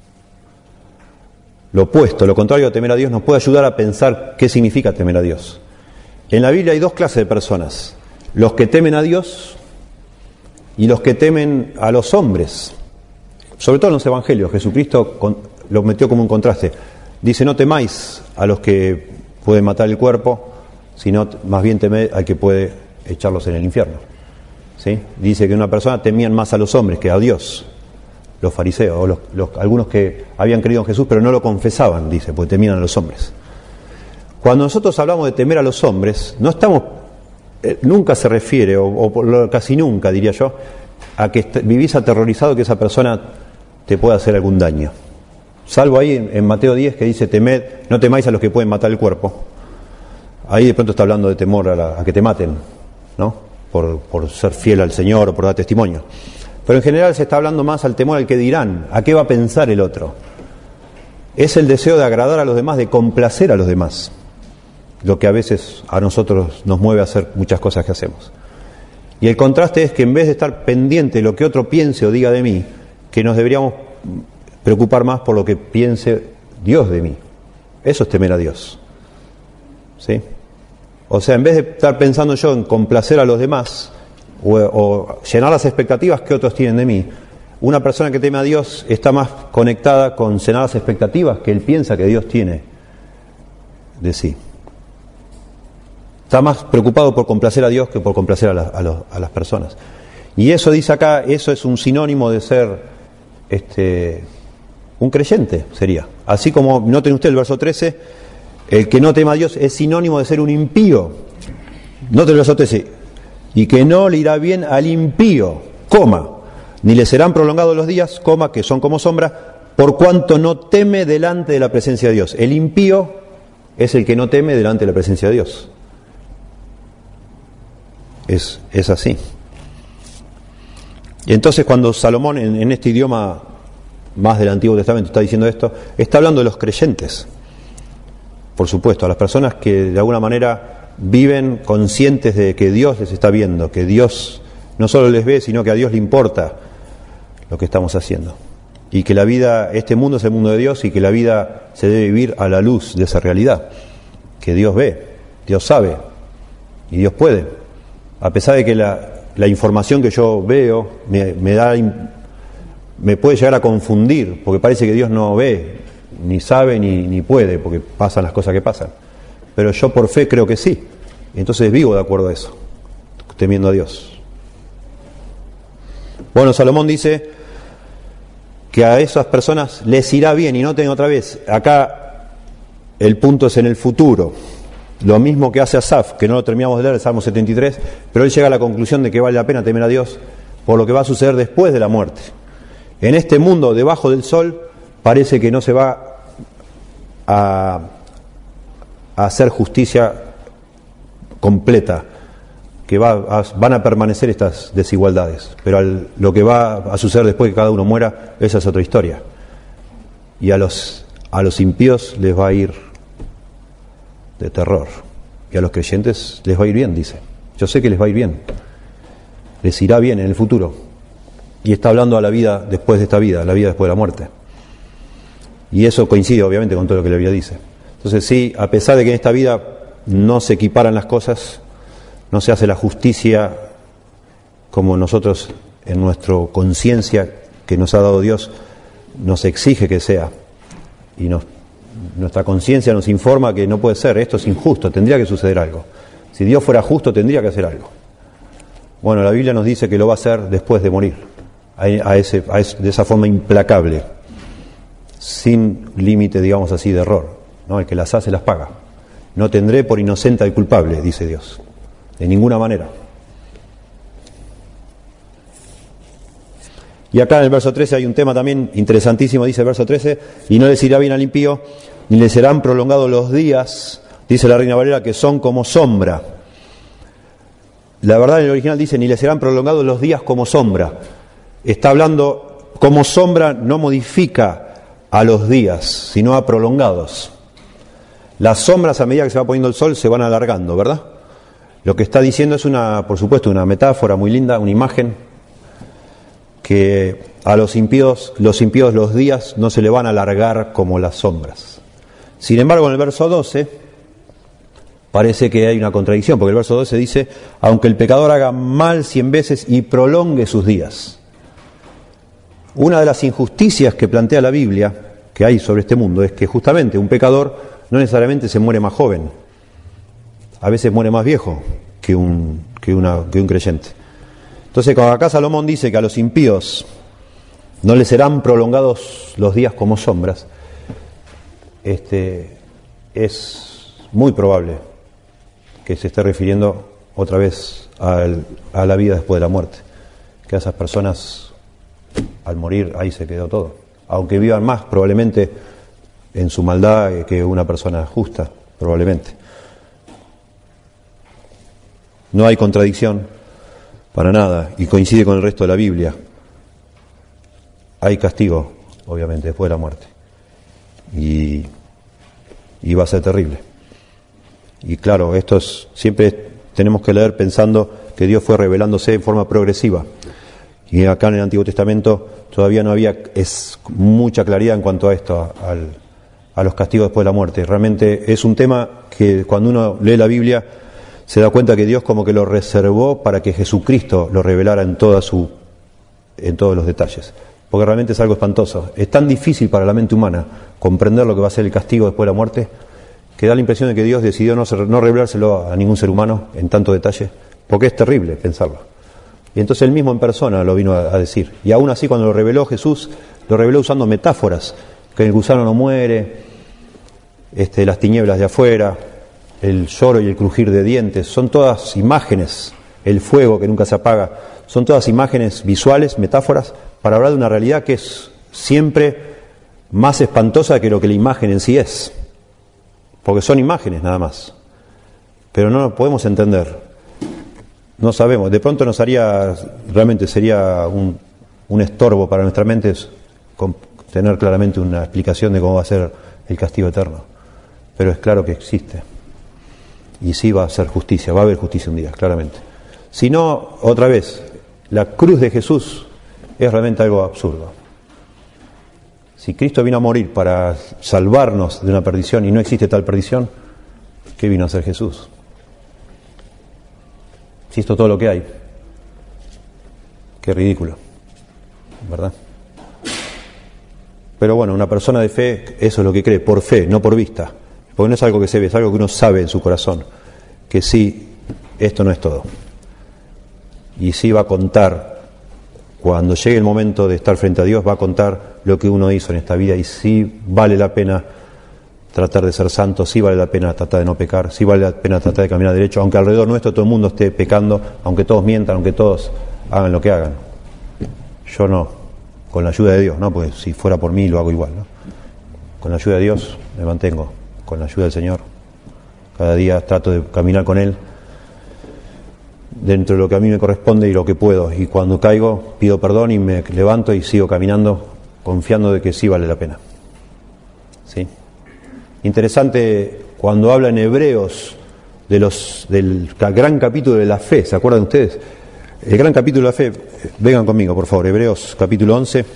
Speaker 1: Lo opuesto, lo contrario a temer a Dios, nos puede ayudar a pensar qué significa temer a Dios. En la Biblia hay dos clases de personas, los que temen a Dios y los que temen a los hombres. Sobre todo en los evangelios, Jesucristo lo metió como un contraste. Dice, no temáis a los que pueden matar el cuerpo, sino más bien temed al que puede echarlos en el infierno. ¿Sí? Dice que una persona temían más a los hombres que a Dios, los fariseos, o los, los, algunos que habían creído en Jesús pero no lo confesaban, dice, porque temían a los hombres. Cuando nosotros hablamos de temer a los hombres, no estamos, eh, nunca se refiere, o, o casi nunca diría yo, a que est- vivís aterrorizado que esa persona te pueda hacer algún daño. Salvo ahí en, en Mateo diez que dice, temed, no temáis a los que pueden matar el cuerpo. Ahí de pronto está hablando de temor a, la, a que te maten, ¿no? Por, por ser fiel al Señor o por dar testimonio. Pero en general se está hablando más al temor al que dirán, a qué va a pensar el otro. es el deseo de agradar a los demás, de complacer a los demás, lo que a veces a nosotros nos mueve a hacer muchas cosas que hacemos. Y el contraste es que en vez de estar pendiente de lo que otro piense o diga de mí, que nos deberíamos preocupar más por lo que piense Dios de mí. Eso es temer a Dios. ¿Sí? O sea, en vez de estar pensando yo en complacer a los demás o, o llenar las expectativas que otros tienen de mí, una persona que teme a Dios está más conectada con llenar las expectativas que él piensa que Dios tiene de sí. Está más preocupado por complacer a Dios que por complacer a, la, a, los, a las personas. Y eso, dice acá, eso es un sinónimo de ser este, un creyente, sería. Así como, noten usted el verso trece, el que no tema a Dios es sinónimo de ser un impío. Noten el verso trece, y que no le irá bien al impío, coma, ni le serán prolongados los días, coma, que son como sombra, por cuanto no teme delante de la presencia de Dios. El impío es el que no teme delante de la presencia de Dios. Es, es así. Y entonces cuando Salomón en, en este idioma más del Antiguo Testamento está diciendo esto, está hablando de los creyentes, por supuesto, a las personas que de alguna manera viven conscientes de que Dios les está viendo, que Dios no solo les ve, sino que a Dios le importa lo que estamos haciendo, y que la vida, este mundo es el mundo de Dios, y que la vida se debe vivir a la luz de esa realidad, que Dios ve, Dios sabe y Dios puede. A pesar de que la, la información que yo veo me, me da, me puede llegar a confundir, porque parece que Dios no ve, ni sabe, ni, ni puede, porque pasan las cosas que pasan. Pero yo por fe creo que sí. Entonces vivo de acuerdo a eso, temiendo a Dios. Bueno, Salomón dice que a esas personas les irá bien, y noten otra vez, acá el punto es en el futuro. Lo mismo que hace Asaf, que no lo terminamos de leer, el Salmo setenta y tres, pero él llega a la conclusión de que vale la pena temer a Dios por lo que va a suceder después de la muerte. En este mundo debajo del sol parece que no se va a, a hacer justicia completa, que va a, van a permanecer estas desigualdades, pero al, lo que va a suceder después que cada uno muera, esa es otra historia. Y a los, a los impíos les va a ir de terror, y a los creyentes les va a ir bien, dice. Yo sé que les va a ir bien, les irá bien en el futuro, y está hablando a la vida después de esta vida, la vida después de la muerte, y eso coincide obviamente con todo lo que la Biblia dice. Entonces sí, a pesar de que en esta vida no se equiparan las cosas, no se hace la justicia como nosotros en nuestra conciencia que nos ha dado Dios nos exige que sea, y nos nuestra conciencia nos informa que no puede ser, esto es injusto, tendría que suceder algo. Si Dios fuera justo, tendría que hacer algo. Bueno, la Biblia nos dice que lo va a hacer después de morir, a ese, a ese, de esa forma implacable, sin límite, digamos así, de error, ¿no? El que las hace las paga. No tendré por inocente al culpable, dice Dios, de ninguna manera. Y acá en el verso trece hay un tema también interesantísimo, dice el verso trece, y no les irá bien al impío, ni les serán prolongados los días, dice la Reina Valera, que son como sombra. La verdad en el original dice, ni les serán prolongados los días como sombra. Está hablando, como sombra no modifica a los días, sino a prolongados. Las sombras a medida que se va poniendo el sol se van alargando, ¿verdad? Lo que está diciendo es una, por supuesto, una metáfora muy linda, una imagen, que a los impíos, los impíos los días no se le van a alargar como las sombras. Sin embargo, en el verso doce parece que hay una contradicción, porque el verso doce dice, aunque el pecador haga mal cien veces y prolongue sus días. Una de las injusticias que plantea la Biblia, que hay sobre este mundo, es que justamente un pecador no necesariamente se muere más joven, a veces muere más viejo que un, que una, que un creyente. Entonces, cuando acá Salomón dice que a los impíos no les serán prolongados los días como sombras, este, es muy probable que se esté refiriendo otra vez al, a la vida después de la muerte, que a esas personas al morir ahí se quedó todo, aunque vivan más probablemente en su maldad que una persona justa, probablemente. No hay contradicción para nada, y coincide con el resto de la Biblia. Hay castigo, obviamente, después de la muerte. y, y va a ser terrible. Y claro, esto es, siempre tenemos que leer pensando que Dios fue revelándose en forma progresiva. Y acá en el Antiguo Testamento todavía no había es mucha claridad en cuanto a esto, a, a, a los castigos después de la muerte. Realmente es un tema que cuando uno lee la Biblia se da cuenta que Dios como que lo reservó para que Jesucristo lo revelara en toda su, en todos los detalles. Porque realmente es algo espantoso. Es tan difícil para la mente humana comprender lo que va a ser el castigo después de la muerte, que da la impresión de que Dios decidió no, ser, no revelárselo a ningún ser humano en tanto detalle, porque es terrible pensarlo. Y entonces él mismo en persona lo vino a, a decir. Y aún así cuando lo reveló Jesús, lo reveló usando metáforas, que el gusano no muere, este, las tinieblas de afuera, el lloro y el crujir de dientes, son todas imágenes, el fuego que nunca se apaga, son todas imágenes visuales, metáforas, para hablar de una realidad que es siempre más espantosa que lo que la imagen en sí es, porque son imágenes nada más, pero no lo podemos entender, no sabemos, de pronto nos haría, realmente sería un, un estorbo para nuestra mente tener claramente una explicación de cómo va a ser el castigo eterno, pero es claro que existe. Y sí va a ser justicia, va a haber justicia un día, claramente. Si no, otra vez, la cruz de Jesús es realmente algo absurdo. Si Cristo vino a morir para salvarnos de una perdición y no existe tal perdición, ¿qué vino a hacer Jesús? Si esto es todo lo que hay, qué ridículo, ¿verdad? Pero bueno, una persona de fe, eso es lo que cree, por fe, no por vista. Porque no es algo que se ve, es algo que uno sabe en su corazón, que sí, esto no es todo. Y sí va a contar, cuando llegue el momento de estar frente a Dios, va a contar lo que uno hizo en esta vida, y sí vale la pena tratar de ser santo, sí vale la pena tratar de no pecar, sí vale la pena tratar de caminar derecho, aunque alrededor nuestro todo el mundo esté pecando, aunque todos mientan, aunque todos hagan lo que hagan. Yo no, con la ayuda de Dios, ¿no? Porque si fuera por mí lo hago igual, ¿no? Con la ayuda de Dios me mantengo. Con la ayuda del Señor, cada día trato de caminar con Él dentro de lo que a mí me corresponde y lo que puedo, y cuando caigo pido perdón y me levanto y sigo caminando confiando de que sí vale la pena. ¿Sí? Interesante cuando habla en Hebreos de los, del gran capítulo de la fe, ¿se acuerdan ustedes? El gran capítulo de la fe, vengan conmigo por favor, Hebreos capítulo once.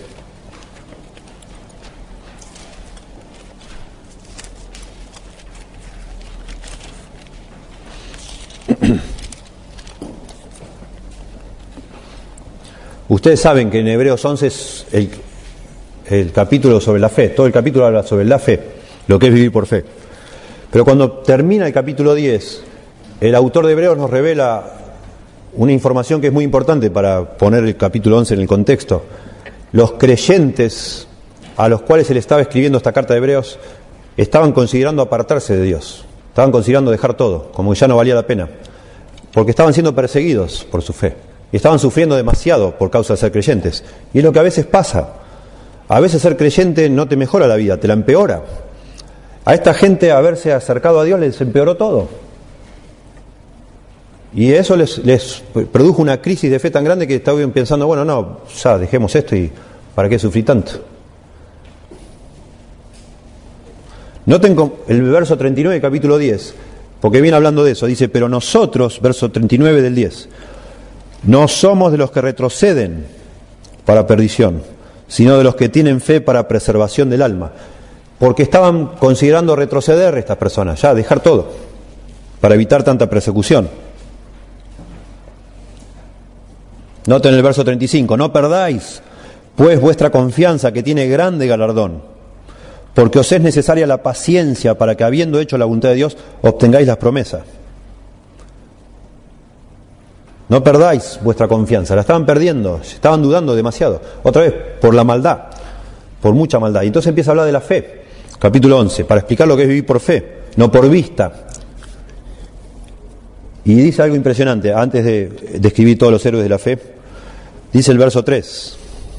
Speaker 1: Ustedes saben que en Hebreos once es el, el capítulo sobre la fe, todo el capítulo habla sobre la fe, lo que es vivir por fe. Pero cuando termina el capítulo diez, el autor de Hebreos nos revela una información que es muy importante para poner el capítulo once en el contexto. Los creyentes a los cuales él estaba escribiendo esta carta de Hebreos estaban considerando apartarse de Dios, estaban considerando dejar todo, como que ya no valía la pena, porque estaban siendo perseguidos por su fe. Y estaban sufriendo demasiado por causa de ser creyentes. Y es lo que a veces pasa. A veces ser creyente no te mejora la vida, te la empeora. A esta gente haberse acercado a Dios les empeoró todo. Y eso les, les produjo una crisis de fe tan grande que estaban pensando, bueno, no, ya dejemos esto y ¿para qué sufrir tanto? Noten el verso treinta y nueve, capítulo diez, porque viene hablando de eso. Dice, pero nosotros, verso treinta y nueve del diez, no somos de los que retroceden para perdición, sino de los que tienen fe para preservación del alma. Porque estaban considerando retroceder estas personas, ya dejar todo, para evitar tanta persecución. Noten el verso treinta y cinco, no perdáis pues vuestra confianza, que tiene grande galardón, porque os es necesaria la paciencia para que, habiendo hecho la voluntad de Dios, obtengáis las promesas. No perdáis vuestra confianza, la estaban perdiendo, estaban dudando demasiado, otra vez, por la maldad, por mucha maldad. Y entonces empieza a hablar de la fe, capítulo once, para explicar lo que es vivir por fe, no por vista. Y dice algo impresionante, antes de describir todos los héroes de la fe, dice el verso tres.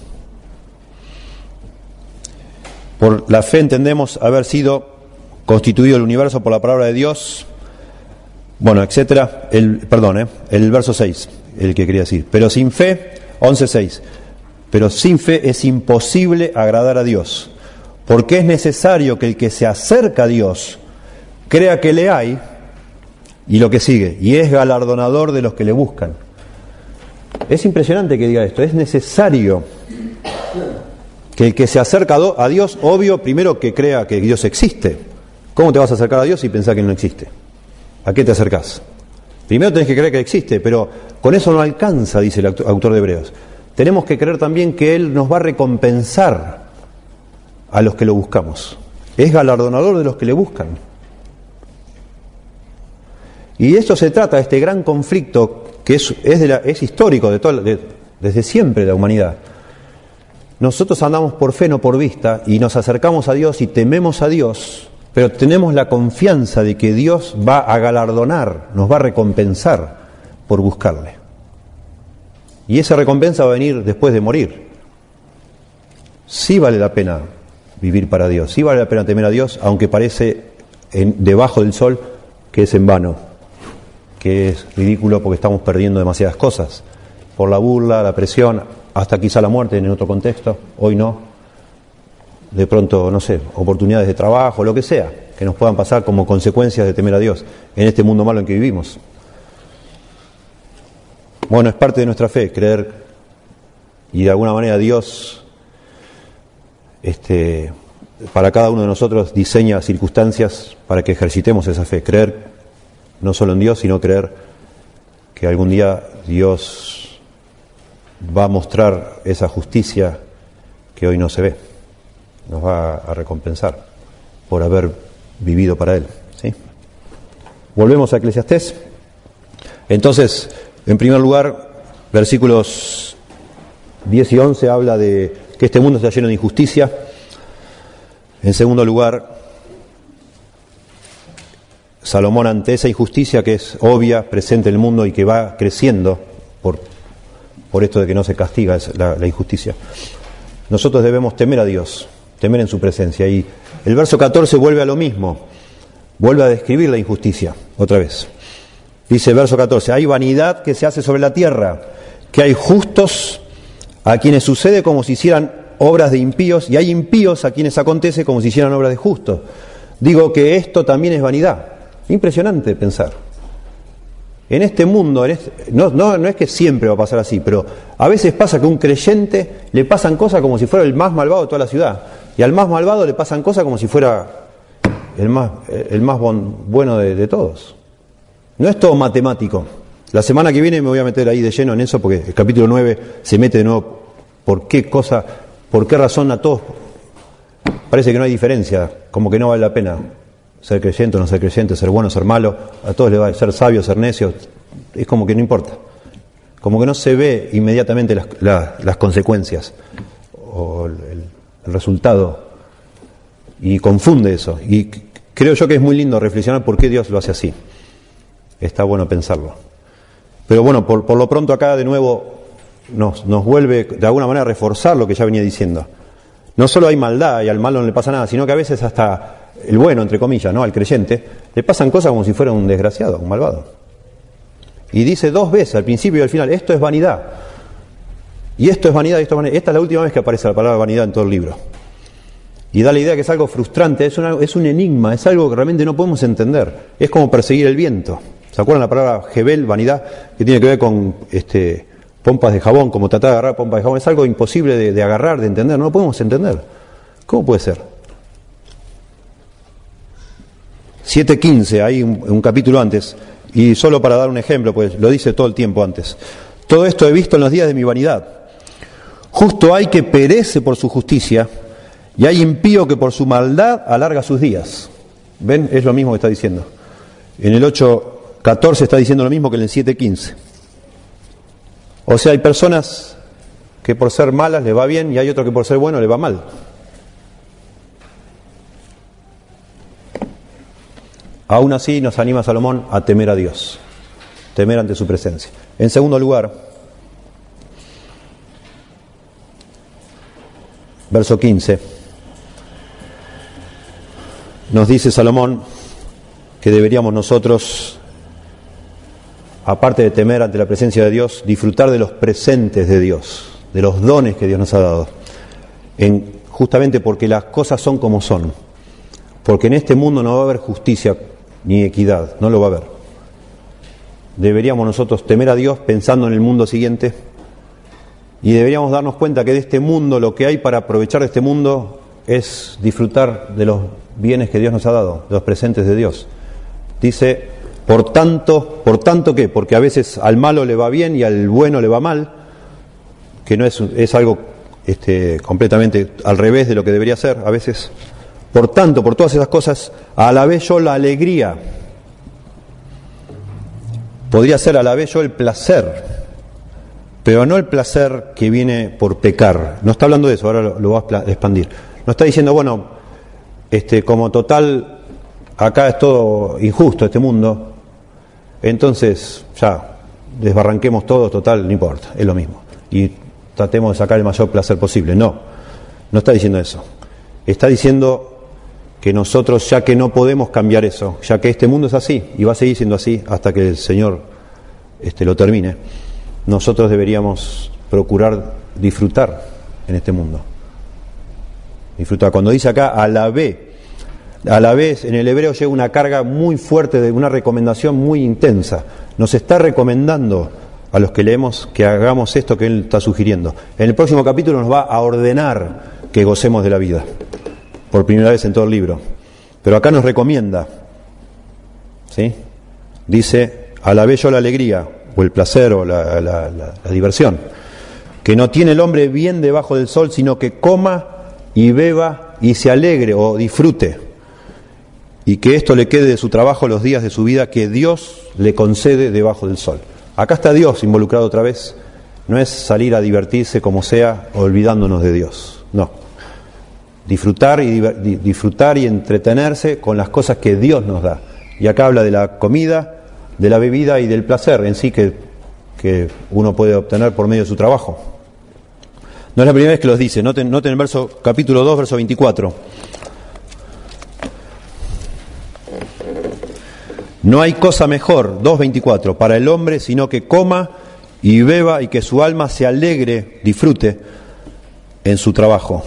Speaker 1: Por la fe entendemos haber sido constituido el universo por la palabra de Dios, bueno, etcétera, el, perdón, eh, el verso seis, el que quería decir, pero sin fe, once seis, pero sin fe es imposible agradar a Dios, porque es necesario que el que se acerca a Dios crea que le hay, y lo que sigue, y es galardonador de los que le buscan. Es impresionante que diga esto, es necesario que el que se acerca a Dios, obvio, primero que crea que Dios existe. ¿Cómo te vas a acercar a Dios y pensar que no existe? ¿A qué te acercás? Primero tenés que creer que existe, pero con eso no alcanza, dice el autor de Hebreos. Tenemos que creer también que Él nos va a recompensar a los que lo buscamos. Es galardonador de los que le buscan. Y de esto se trata, este gran conflicto que es, es, de la, es histórico de toda, de, desde siempre de la humanidad. Nosotros andamos por fe, no por vista, y nos acercamos a Dios y tememos a Dios, pero tenemos la confianza de que Dios va a galardonar, nos va a recompensar por buscarle. Y esa recompensa va a venir después de morir. Sí vale la pena vivir para Dios, sí vale la pena temer a Dios, aunque parece en, debajo del sol que es en vano, que es ridículo porque estamos perdiendo demasiadas cosas, por la burla, la presión, hasta quizá la muerte en otro contexto, hoy no, de pronto, no sé, oportunidades de trabajo, lo que sea, que nos puedan pasar como consecuencias de temer a Dios en este mundo malo en que vivimos. Bueno, es parte de nuestra fe, creer, y de alguna manera Dios, este, para cada uno de nosotros diseña circunstancias para que ejercitemos esa fe, creer no solo en Dios, sino creer que algún día Dios va a mostrar esa justicia que hoy no se ve, nos va a recompensar por haber vivido para Él, ¿sí? Volvemos a Eclesiastés. Entonces, en primer lugar, versículos diez y once habla de que este mundo está lleno de injusticia. En segundo lugar, Salomón, ante esa injusticia que es obvia, presente en el mundo y que va creciendo por, por esto de que no se castiga la, la injusticia, nosotros debemos temer a Dios, temer en su presencia. Y el verso catorce vuelve a lo mismo, vuelve a describir la injusticia otra vez. Dice el verso catorce, hay vanidad que se hace sobre la tierra, que hay justos a quienes sucede como si hicieran obras de impíos, y hay impíos a quienes acontece como si hicieran obras de justos. Digo que esto también es vanidad. Impresionante pensar. En este mundo, en este, no, no, no es que siempre va a pasar así, pero a veces pasa que a un creyente le pasan cosas como si fuera el más malvado de toda la ciudad, y al más malvado le pasan cosas como si fuera el más, el más bon, bueno de, de todos. No es todo matemático. La semana que viene me voy a meter ahí de lleno en eso, porque el capítulo nueve se mete de nuevo por qué cosa, por qué razón a todos parece que no hay diferencia, como que no vale la pena ser creyente o no ser creyente, ser bueno o ser malo, a todos les va a ser sabio, ser necio, es como que no importa, como que no se ve inmediatamente las, la, las consecuencias o el, el resultado, y confunde eso. Y creo yo que es muy lindo reflexionar por qué Dios lo hace así. Está bueno pensarlo. Pero bueno, por, por lo pronto acá de nuevo nos, nos vuelve de alguna manera a reforzar lo que ya venía diciendo. No solo hay maldad y al malo no le pasa nada, sino que a veces hasta el bueno, entre comillas, ¿no?, al creyente, le pasan cosas como si fuera un desgraciado, un malvado. Y dice dos veces, al principio y al final, esto es vanidad. Y esto es vanidad, y esto es vanidad. Esta es la última vez que aparece la palabra vanidad en todo el libro. Y da la idea que es algo frustrante, es, una, es un enigma, es algo que realmente no podemos entender. Es como perseguir el viento. ¿Se acuerdan la palabra Jebel, vanidad, que tiene que ver con este, pompas de jabón, como tratar de agarrar pompas de jabón? Es algo imposible de, de agarrar, de entender, no lo podemos entender. ¿Cómo puede ser? siete quince, hay un, un capítulo antes, y solo para dar un ejemplo, pues lo dice todo el tiempo antes. Todo esto he visto en los días de mi vanidad. Justo hay que perece por su justicia, y hay impío que por su maldad alarga sus días. ¿Ven? Es lo mismo que está diciendo. En el ocho catorce está diciendo lo mismo que en el siete quince. O sea, hay personas que por ser malas les va bien, y hay otros que por ser buenos les va mal. Aún así nos anima Salomón a temer a Dios, temer ante su presencia. En segundo lugar, verso quince, nos dice Salomón que deberíamos nosotros, aparte de temer ante la presencia de Dios, disfrutar de los presentes de Dios, de los dones que Dios nos ha dado. En justamente porque las cosas son como son. Porque en este mundo no va a haber justicia ni equidad, no lo va a haber. Deberíamos nosotros temer a Dios pensando en el mundo siguiente y deberíamos darnos cuenta que de este mundo, lo que hay para aprovechar de este mundo es disfrutar de los bienes que Dios nos ha dado, de los presentes de Dios. Dice, por tanto, ¿por tanto qué? Porque a veces al malo le va bien y al bueno le va mal, que no es, es algo este, completamente al revés de lo que debería ser a veces. Por tanto, por todas esas cosas, a la vez yo la alegría, podría ser a la vez yo el placer, pero no el placer que viene por pecar. No está hablando de eso, ahora lo, lo voy a expandir. No está diciendo, bueno, este, como total, acá es todo injusto este mundo, entonces ya, desbarranquemos todo, total, no importa, es lo mismo. Y tratemos de sacar el mayor placer posible. No, no está diciendo eso. Está diciendo que nosotros, ya que no podemos cambiar eso, ya que este mundo es así y va a seguir siendo así hasta que el Señor este, lo termine, nosotros deberíamos procurar disfrutar en este mundo. Disfrutar. Cuando dice acá a la vez, a la vez en el hebreo llega una carga muy fuerte, de una recomendación muy intensa. Nos está recomendando a los que leemos que hagamos esto que Él está sugiriendo. En el próximo capítulo nos va a ordenar que gocemos de la vida, por primera vez en todo el libro. Pero acá nos recomienda, ¿sí? Dice, a la vez yo la alegría, o el placer, o la, la, la, la diversión, que no tiene el hombre bien debajo del sol, sino que coma y beba y se alegre o disfrute, y que esto le quede de su trabajo los días de su vida que Dios le concede debajo del sol. Acá está Dios involucrado otra vez. No es salir a divertirse como sea, olvidándonos de Dios. No. Disfrutar y, disfrutar y entretenerse con las cosas que Dios nos da. Y acá habla de la comida, de la bebida y del placer en sí que, que uno puede obtener por medio de su trabajo. No es la primera vez que los dice. Noten, noten el verso, capítulo dos, verso veinticuatro. No hay cosa mejor, dos veinticuatro, para el hombre, sino que coma y beba y que su alma se alegre, disfrute en su trabajo.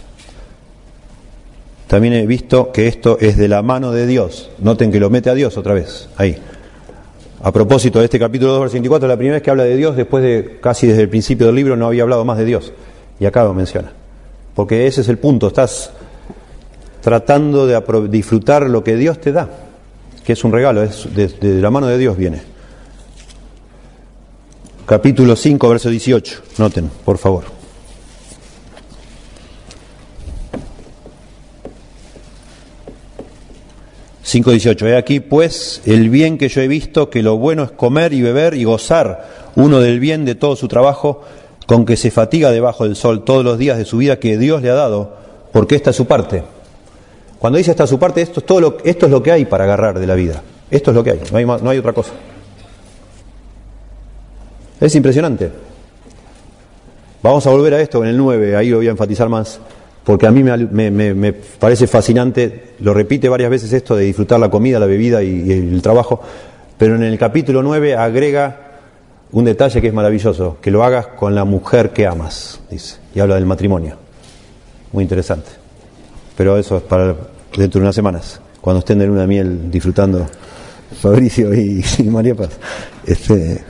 Speaker 1: También he visto que esto es de la mano de Dios. Noten que lo mete a Dios otra vez, ahí. A propósito de este capítulo dos, verso veinticuatro, la primera vez que habla de Dios, después de casi desde el principio del libro no había hablado más de Dios. Y acá lo menciona. Porque ese es el punto, estás tratando de apro- disfrutar lo que Dios te da, que es un regalo, es de, de la mano de Dios viene. Capítulo cinco, verso dieciocho, noten, por favor. cinco dieciocho, he aquí pues el bien que yo he visto, que lo bueno es comer y beber y gozar uno del bien de todo su trabajo, con que se fatiga debajo del sol todos los días de su vida que Dios le ha dado, porque esta es su parte. Cuando dice esta es su parte, esto es todo lo, esto es lo que hay para agarrar de la vida. Esto es lo que hay, no hay, más, no hay otra cosa. Es impresionante. Vamos a volver a esto en el nueve, ahí lo voy a enfatizar más, porque a mí me, me, me, me parece fascinante, lo repite varias veces esto de disfrutar la comida, la bebida y, y el trabajo, pero en el capítulo nueve agrega un detalle que es maravilloso, que lo hagas con la mujer que amas, dice, y habla del matrimonio. Muy interesante. Pero eso es para dentro de unas semanas, cuando estén en luna de miel disfrutando Fabricio y, y María Paz. Este,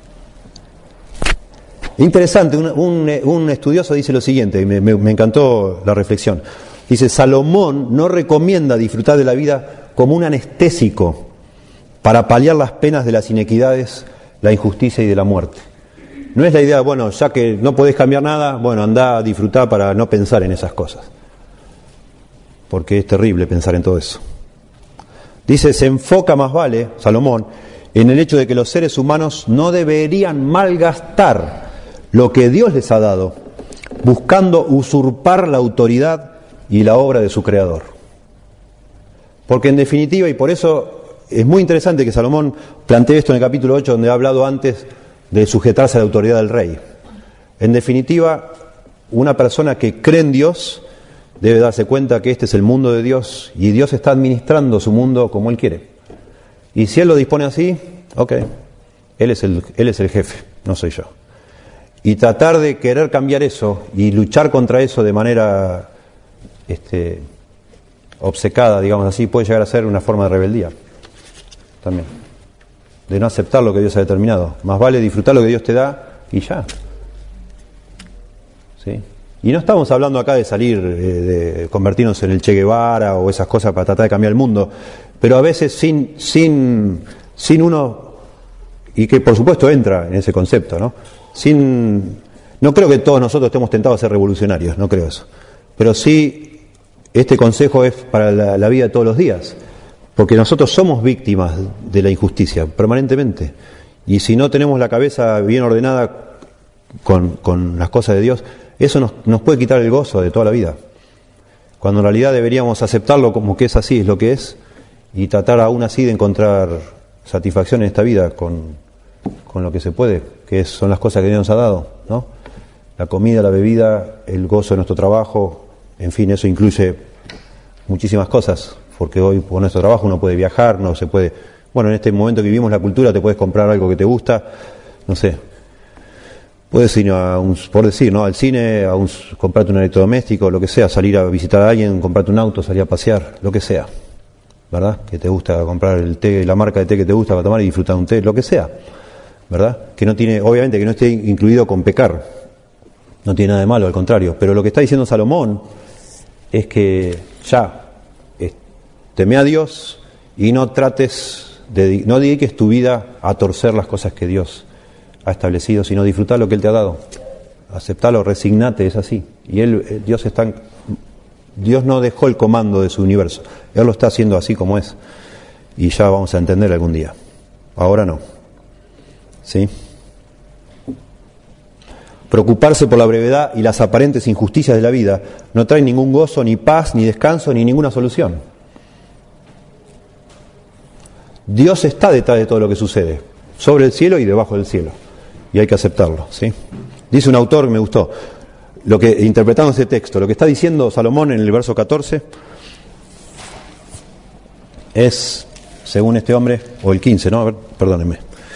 Speaker 1: interesante, un, un, un estudioso dice lo siguiente, y me, me, me encantó la reflexión. Dice, Salomón no recomienda disfrutar de la vida como un anestésico para paliar las penas de las inequidades, la injusticia y de la muerte. No es la idea, bueno, ya que no podés cambiar nada, bueno, andá a disfrutar para no pensar en esas cosas. Porque es terrible pensar en todo eso. Dice, se enfoca más vale, Salomón, en el hecho de que los seres humanos no deberían malgastar lo que Dios les ha dado, buscando usurpar la autoridad y la obra de su Creador. Porque en definitiva, y por eso es muy interesante que Salomón plantee esto en el capítulo ocho, donde ha hablado antes de sujetarse a la autoridad del rey. En definitiva, una persona que cree en Dios debe darse cuenta que este es el mundo de Dios y Dios está administrando su mundo como Él quiere. Y si Él lo dispone así, ok, Él es el, Él es el jefe, no soy yo. Y tratar de querer cambiar eso y luchar contra eso de manera este, obcecada, digamos así, puede llegar a ser una forma de rebeldía también, de no aceptar lo que Dios ha determinado. Más vale disfrutar lo que Dios te da y ya. ¿Sí? Y no estamos hablando acá de salir, eh, de convertirnos en el Che Guevara o esas cosas para tratar de cambiar el mundo, pero a veces sin, sin, sin uno, y que por supuesto entra en ese concepto, ¿no? Sin, no creo que todos nosotros estemos tentados a ser revolucionarios, no creo eso, pero sí este consejo es para la, la vida de todos los días, porque nosotros somos víctimas de la injusticia permanentemente, y si no tenemos la cabeza bien ordenada con, con las cosas de Dios, eso nos, nos puede quitar el gozo de toda la vida, cuando en realidad deberíamos aceptarlo como que es así, es lo que es, y tratar aún así de encontrar satisfacción en esta vida con, con lo que se puede, que es, son las cosas que Dios nos ha dado, ¿no? La comida, la bebida, el gozo de nuestro trabajo, en fin, eso incluye muchísimas cosas, porque hoy por nuestro trabajo uno puede viajar, no se puede, bueno, en este momento que vivimos la cultura, te puedes comprar algo que te gusta, no sé, puedes ir a un, por decir, ¿no? Al cine, a un, comprarte un electrodoméstico, lo que sea, salir a visitar a alguien, comprarte un auto, salir a pasear, lo que sea, ¿verdad? Que te gusta comprar el té, la marca de té que te gusta para tomar y disfrutar un té, lo que sea, ¿verdad? Que no tiene, obviamente que no esté incluido con pecar, no tiene nada de malo, al contrario, pero lo que está diciendo Salomón es que ya, es, teme a Dios y no trates, de, no dediques tu vida a torcer las cosas que Dios ha establecido, sino disfrutar lo que Él te ha dado, aceptarlo, resignate, es así, y Él, Dios está, Dios no dejó el comando de su universo, Él lo está haciendo así como es, y ya vamos a entender algún día, ahora no, ¿sí? Preocuparse por la brevedad y las aparentes injusticias de la vida no trae ningún gozo, ni paz, ni descanso, ni ninguna solución. Dios está detrás de todo lo que sucede, sobre el cielo y debajo del cielo, y hay que aceptarlo, ¿sí? Dice un autor que me gustó, lo que, interpretando ese texto, lo que está diciendo Salomón en el verso catorce es, según este hombre, o el quince, ¿no? A ver, perdónenme,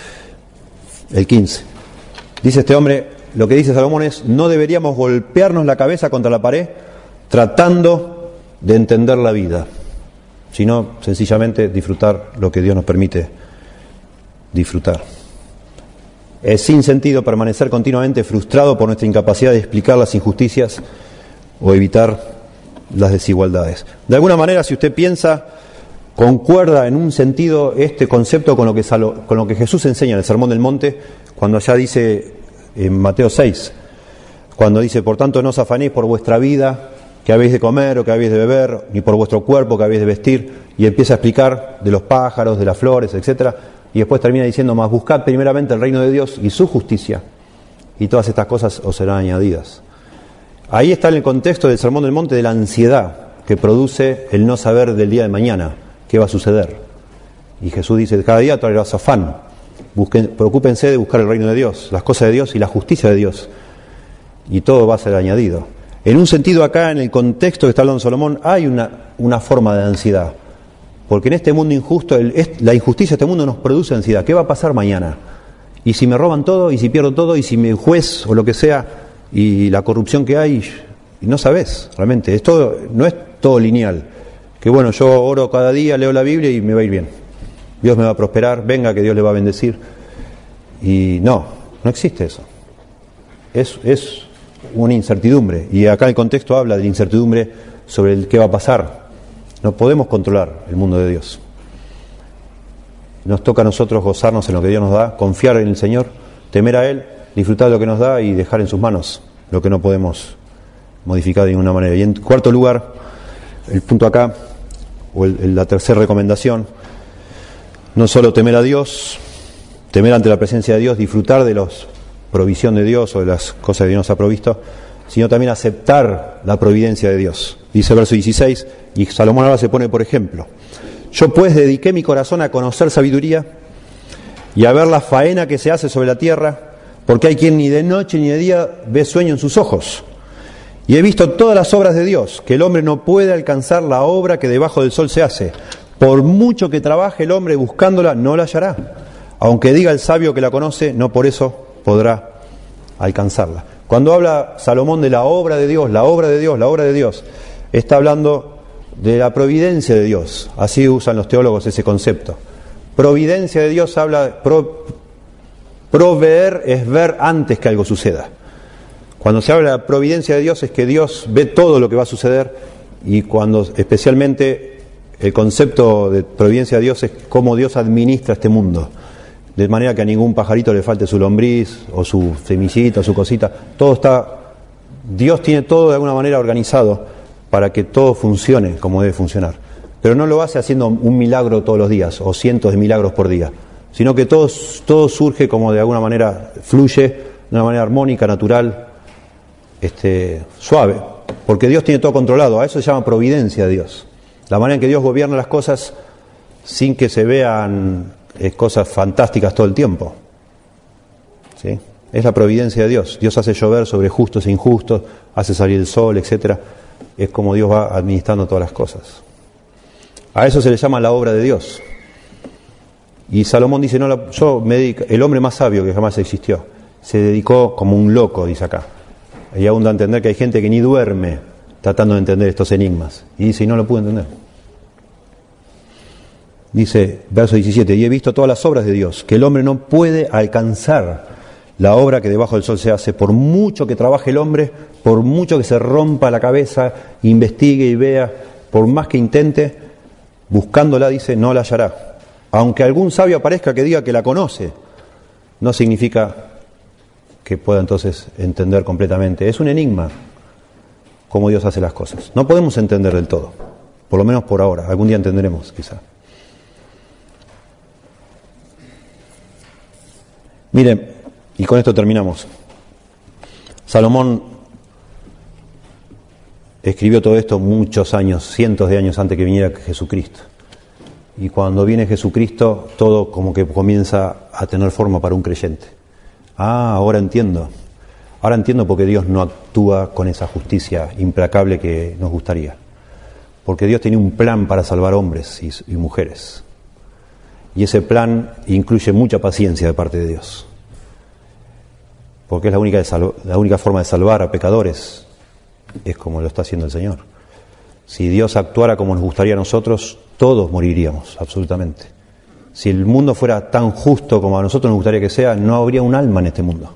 Speaker 1: el quince. Dice este hombre, lo que dice Salomón es, no deberíamos golpearnos la cabeza contra la pared tratando de entender la vida, sino sencillamente disfrutar lo que Dios nos permite disfrutar. Es sin sentido permanecer continuamente frustrado por nuestra incapacidad de explicar las injusticias o evitar las desigualdades. De alguna manera, si usted piensa, concuerda en un sentido este concepto con lo que, Salo, con lo que Jesús enseña en el Sermón del Monte, cuando allá dice en Mateo seis, cuando dice, por tanto no os afanéis por vuestra vida, que habéis de comer o que habéis de beber, ni por vuestro cuerpo que habéis de vestir, y empieza a explicar de los pájaros, de las flores, etcétera, y después termina diciendo, más buscad primeramente el reino de Dios y su justicia, y todas estas cosas os serán añadidas. Ahí está en el contexto del Sermón del Monte de la ansiedad que produce el no saber del día de mañana, qué va a suceder. Y Jesús dice, cada día traerás afán. Busquen, preocúpense de buscar el reino de Dios, las cosas de Dios y la justicia de Dios, y todo va a ser añadido. En un sentido acá, en el contexto que está hablando Salomón, hay una, una forma de ansiedad, porque en este mundo injusto, el, es, la injusticia de este mundo nos produce ansiedad. ¿Qué va a pasar mañana? ¿Y si me roban todo? ¿Y si pierdo todo? ¿Y si me juez o lo que sea? Y la corrupción que hay, y no sabes, realmente, es todo, no es todo lineal, que bueno, yo oro cada día, leo la Biblia y me va a ir bien. Dios me va a prosperar, venga que Dios le va a bendecir. Y no, no existe eso. Es, es una incertidumbre. Y acá el contexto habla de la incertidumbre sobre el qué va a pasar. No podemos controlar el mundo de Dios. Nos toca a nosotros gozarnos en lo que Dios nos da, confiar en el Señor, temer a Él, disfrutar de lo que nos da y dejar en sus manos lo que no podemos modificar de ninguna manera. Y en cuarto lugar, el punto acá, o el, la tercera recomendación, no solo temer a Dios, temer ante la presencia de Dios, disfrutar de la provisión de Dios o de las cosas que Dios nos ha provisto, sino también aceptar la providencia de Dios. Dice el verso dieciséis, y Salomón ahora se pone por ejemplo, yo pues dediqué mi corazón a conocer sabiduría y a ver la faena que se hace sobre la tierra, porque hay quien ni de noche ni de día ve sueño en sus ojos. Y he visto todas las obras de Dios, que el hombre no puede alcanzar la obra que debajo del sol se hace. Por mucho que trabaje el hombre buscándola, no la hallará. Aunque diga el sabio que la conoce, no por eso podrá alcanzarla. Cuando habla Salomón de la obra de Dios, la obra de Dios, la obra de Dios, está hablando de la providencia de Dios. Así usan los teólogos ese concepto. Providencia de Dios habla, pro, proveer es ver antes que algo suceda. Cuando se habla de la providencia de Dios es que Dios ve todo lo que va a suceder, y cuando especialmente el concepto de providencia de Dios es cómo Dios administra este mundo, de manera que a ningún pajarito le falte su lombriz o su semillita o su cosita. Todo está, Dios tiene todo de alguna manera organizado para que todo funcione como debe funcionar, pero no lo hace haciendo un milagro todos los días o cientos de milagros por día, sino que todo, todo surge como de alguna manera, fluye de una manera armónica, natural, este, suave, porque Dios tiene todo controlado. A eso se llama providencia de Dios, la manera en que Dios gobierna las cosas sin que se vean eh, cosas fantásticas todo el tiempo, ¿sí? Es la providencia de Dios. Dios hace llover sobre justos e injustos, hace salir el sol, etcétera. Es como Dios va administrando todas las cosas. A eso se le llama la obra de Dios. Y Salomón dice, no, la, yo me dedico, el hombre más sabio que jamás existió, se dedicó como un loco, dice acá. Y aún da a entender que hay gente que ni duerme tratando de entender estos enigmas. Y dice, y no lo pude entender. Dice, verso diecisiete, y he visto todas las obras de Dios, que el hombre no puede alcanzar la obra que debajo del sol se hace, por mucho que trabaje el hombre, por mucho que se rompa la cabeza, investigue y vea, por más que intente, buscándola, dice, no la hallará. Aunque algún sabio aparezca que diga que la conoce, no significa que pueda entonces entender completamente. Es un enigma cómo Dios hace las cosas. No podemos entender del todo, por lo menos por ahora. Algún día entenderemos, quizá. Miren, y con esto terminamos. Salomón escribió todo esto muchos años, cientos de años antes que viniera Jesucristo. Y cuando viene Jesucristo, todo como que comienza a tener forma para un creyente. Ah, ahora entiendo. Ahora entiendo por qué Dios no actúa con esa justicia implacable que nos gustaría. Porque Dios tiene un plan para salvar hombres y, y mujeres. Y ese plan incluye mucha paciencia de parte de Dios. Porque es la única, de salvo, la única forma de salvar a pecadores, es como lo está haciendo el Señor. Si Dios actuara como nos gustaría a nosotros, todos moriríamos, absolutamente. Si el mundo fuera tan justo como a nosotros nos gustaría que sea, no habría un alma en este mundo.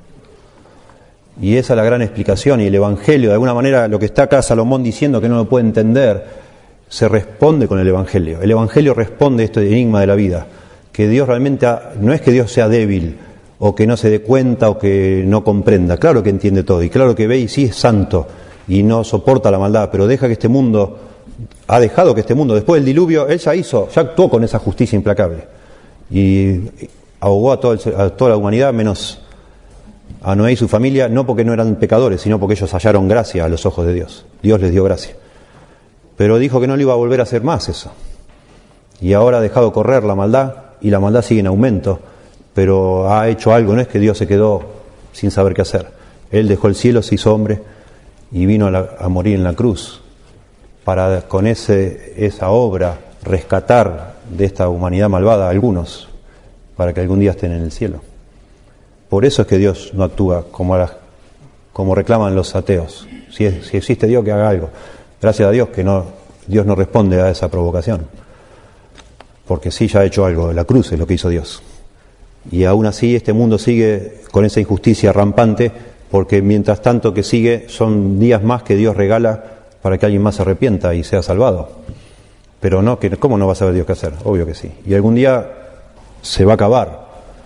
Speaker 1: Y esa es la gran explicación. Y el Evangelio, de alguna manera, lo que está acá Salomón diciendo que no lo puede entender, se responde con el Evangelio. El Evangelio responde a este enigma de la vida. Que Dios realmente, ha, no es que Dios sea débil, o que no se dé cuenta, o que no comprenda. Claro que entiende todo, y claro que ve y sí es santo, y no soporta la maldad, pero deja que este mundo, ha dejado que este mundo, después del diluvio, Él ya hizo, ya actuó con esa justicia implacable. Y ahogó a, todo el, a toda la humanidad, menos a Noé y su familia, no porque no eran pecadores, sino porque ellos hallaron gracia a los ojos de Dios. Dios les dio gracia. Pero dijo que no le iba a volver a hacer más eso. Y ahora ha dejado correr la maldad, y la maldad sigue en aumento, pero ha hecho algo, no es que Dios se quedó sin saber qué hacer. Él dejó el cielo, se hizo hombre, y vino a, la, a morir en la cruz, para con ese, esa obra rescatar de esta humanidad malvada a algunos, para que algún día estén en el cielo. Por eso es que Dios no actúa como, a la, como reclaman los ateos. Si, es, si existe Dios, que haga algo. Gracias a Dios que no, Dios no responde a esa provocación. Porque sí ya ha hecho algo, la cruz es lo que hizo Dios. Y aún así este mundo sigue con esa injusticia rampante, porque mientras tanto que sigue son días más que Dios regala para que alguien más se arrepienta y sea salvado. Pero no, que ¿cómo no va a saber Dios qué hacer? Obvio que sí. Y algún día se va a acabar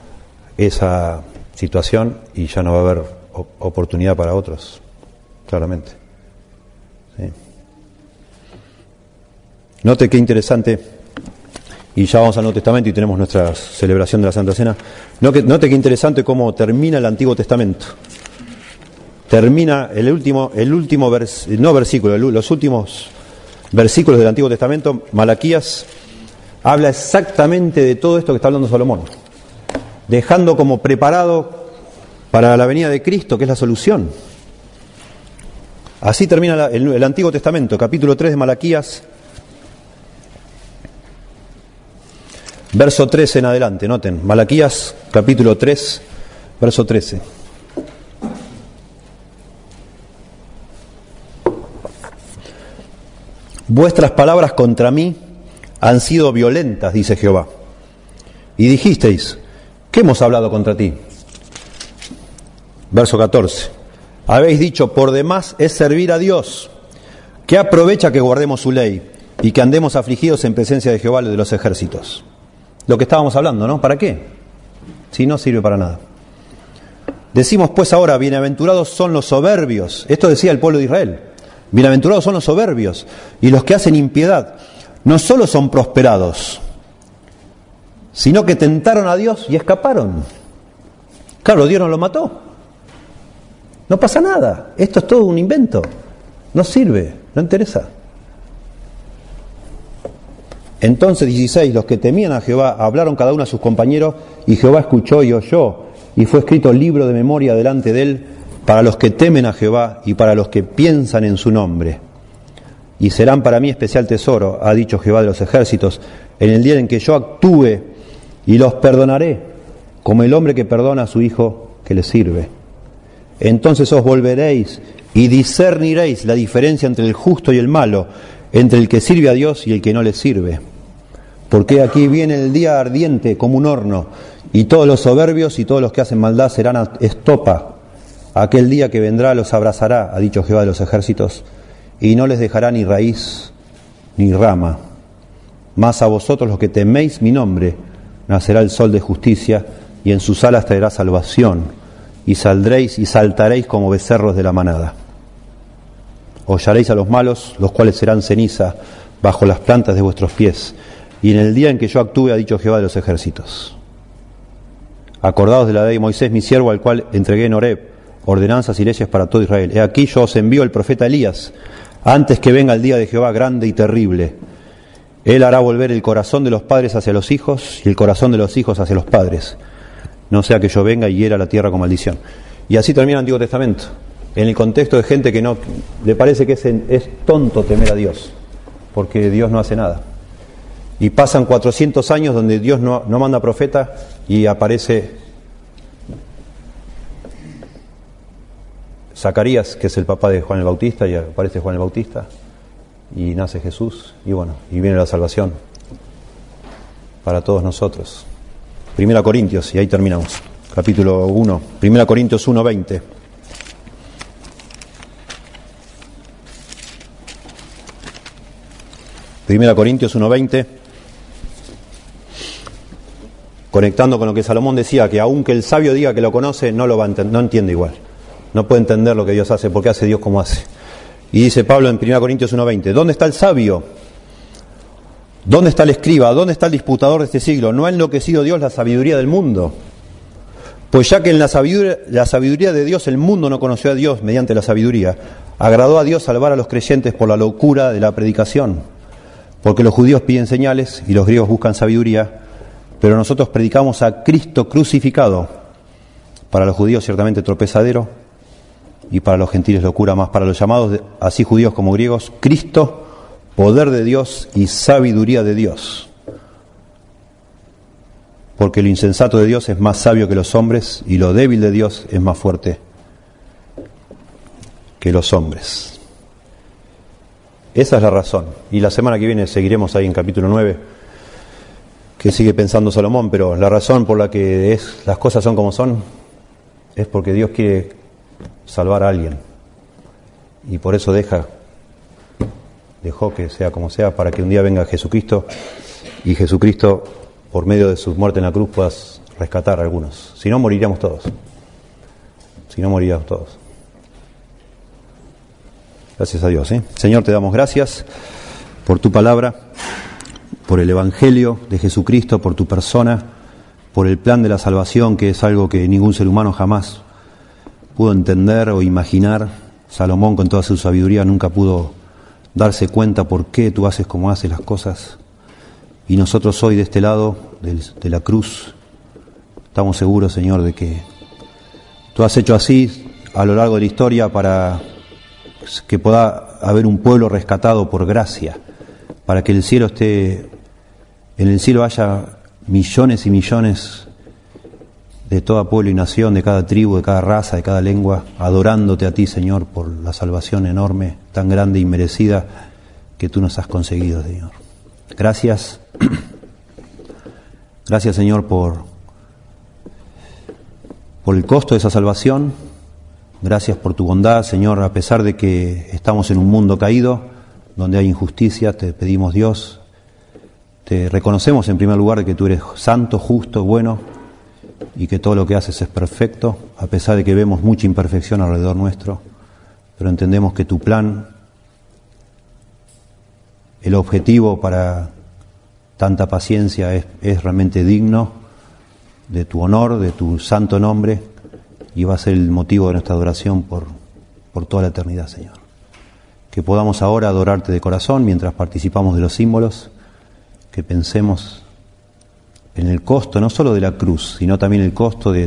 Speaker 1: esa situación y ya no va a haber oportunidad para otros, claramente. ¿Sí? Note qué interesante, y ya vamos al Nuevo Testamento y tenemos nuestra celebración de la Santa Cena. Note qué interesante cómo termina el Antiguo Testamento. Termina el último, el último vers, no versículo, los últimos versículos del Antiguo Testamento. Malaquías habla exactamente de todo esto que está hablando Salomón, dejando como preparado para la venida de Cristo, que es la solución. Así termina la, el, el Antiguo Testamento, capítulo tres de Malaquías, verso trece en adelante. Noten, Malaquías capítulo tres, verso trece. vuestras palabras contra mí han sido violentas, dice Jehová. Y dijisteis, ¿qué hemos hablado contra ti? Verso catorce. Habéis dicho, por demás es servir a Dios. ¿Qué aprovecha que guardemos su ley y que andemos afligidos en presencia de Jehová de los ejércitos? Lo que estábamos hablando, ¿no? ¿Para qué? Si no sirve para nada. Decimos pues ahora, bienaventurados son los soberbios. Esto decía el pueblo de Israel. Bienaventurados son los soberbios y los que hacen impiedad. No solo son prosperados, sino que tentaron a Dios y escaparon. Claro, Dios no lo mató. No pasa nada. Esto es todo un invento. No sirve, no interesa. Entonces, dieciséis, los que temían a Jehová hablaron cada uno a sus compañeros, y Jehová escuchó y oyó, y fue escrito libro de memoria delante de él para los que temen a Jehová y para los que piensan en su nombre. Y serán para mí especial tesoro, ha dicho Jehová de los ejércitos, en el día en que yo actúe y los perdonaré, como el hombre que perdona a su hijo que le sirve. Entonces os volveréis y discerniréis la diferencia entre el justo y el malo, entre el que sirve a Dios y el que no le sirve. Porque aquí viene el día ardiente como un horno, y todos los soberbios y todos los que hacen maldad serán a estopa. Aquel día que vendrá los abrazará, ha dicho Jehová de los ejércitos, y no les dejará ni raíz ni rama. Mas a vosotros los que teméis mi nombre, nacerá el sol de justicia, y en sus alas traerá salvación, y saldréis y saltaréis como becerros de la manada. Hollaréis a los malos, los cuales serán ceniza bajo las plantas de vuestros pies, y en el día en que yo actúe, ha dicho Jehová de los ejércitos. Acordaos de la ley de Moisés, mi siervo, al cual entregué en Horeb ordenanzas y leyes para todo Israel. He aquí yo os envío el profeta Elías, antes que venga el día de Jehová grande y terrible. Él hará volver el corazón de los padres hacia los hijos, y el corazón de los hijos hacia los padres, no sea que yo venga y hiera la tierra con maldición. Y así termina el Antiguo Testamento, en el contexto de gente que no le parece que es, es tonto temer a Dios, porque Dios no hace nada. Y pasan cuatrocientos años donde Dios no, no manda profeta, y aparece Zacarías, que es el papá de Juan el Bautista, y aparece Juan el Bautista, y nace Jesús, y bueno, y viene la salvación para todos nosotros. Primera Corintios, y ahí terminamos. Capítulo uno, Primera Corintios uno, veinte. Primera Corintios uno, veinte. Conectando con lo que Salomón decía, que aunque el sabio diga que lo conoce, no lo va a ent- no entiende igual. No puede entender lo que Dios hace, porque hace Dios como hace. Y dice Pablo en Primera Corintios uno, veinte, ¿dónde está el sabio? ¿Dónde está el escriba? ¿Dónde está el disputador de este siglo? ¿No ha enloquecido Dios la sabiduría del mundo? Pues ya que en la sabiduría, la sabiduría de Dios el mundo no conoció a Dios mediante la sabiduría, agradó a Dios salvar a los creyentes por la locura de la predicación. Porque los judíos piden señales y los griegos buscan sabiduría, pero nosotros predicamos a Cristo crucificado, para los judíos ciertamente tropezadero y para los gentiles locura, más para los llamados, así judíos como griegos, Cristo, poder de Dios y sabiduría de Dios. Porque lo insensato de Dios es más sabio que los hombres, y lo débil de Dios es más fuerte que los hombres. Esa es la razón. Y la semana que viene seguiremos ahí en capítulo nueve, que sigue pensando Salomón, pero la razón por la que es, las cosas son como son es porque Dios quiere salvar a alguien. Y por eso deja, dejó que sea como sea, para que un día venga Jesucristo, y Jesucristo, por medio de su muerte en la cruz, puedas rescatar a algunos. Si no, moriríamos todos. Si no, moriríamos todos. Gracias a Dios, ¿eh? Señor, te damos gracias por tu palabra, por el Evangelio de Jesucristo, por tu persona, por el plan de la salvación, que es algo que ningún ser humano jamás pudo entender o imaginar. Salomón, con toda su sabiduría, nunca pudo darse cuenta por qué tú haces como haces las cosas. Y nosotros hoy, de este lado de, de la cruz, estamos seguros, Señor, de que tú has hecho así a lo largo de la historia para que pueda haber un pueblo rescatado por gracia, para que el cielo esté, en el cielo haya millones y millones de toda pueblo y nación, de cada tribu, de cada raza, de cada lengua, adorándote a ti, Señor, por la salvación enorme, tan grande y merecida que que tú nos has conseguido, Señor. Gracias. Gracias, Señor, por, por el costo de esa salvación. Gracias por tu bondad, Señor, a pesar de que estamos en un mundo caído, donde hay injusticia, te pedimos, Dios, te reconocemos en primer lugar de que tú eres santo, justo, bueno, y que todo lo que haces es perfecto, a pesar de que vemos mucha imperfección alrededor nuestro, pero entendemos que tu plan, el objetivo para tanta paciencia es, es realmente digno de tu honor, de tu santo nombre, y va a ser el motivo de nuestra adoración por, por toda la eternidad, Señor. Que podamos ahora adorarte de corazón mientras participamos de los símbolos, que pensemos en el costo no solo de la cruz, sino también el costo de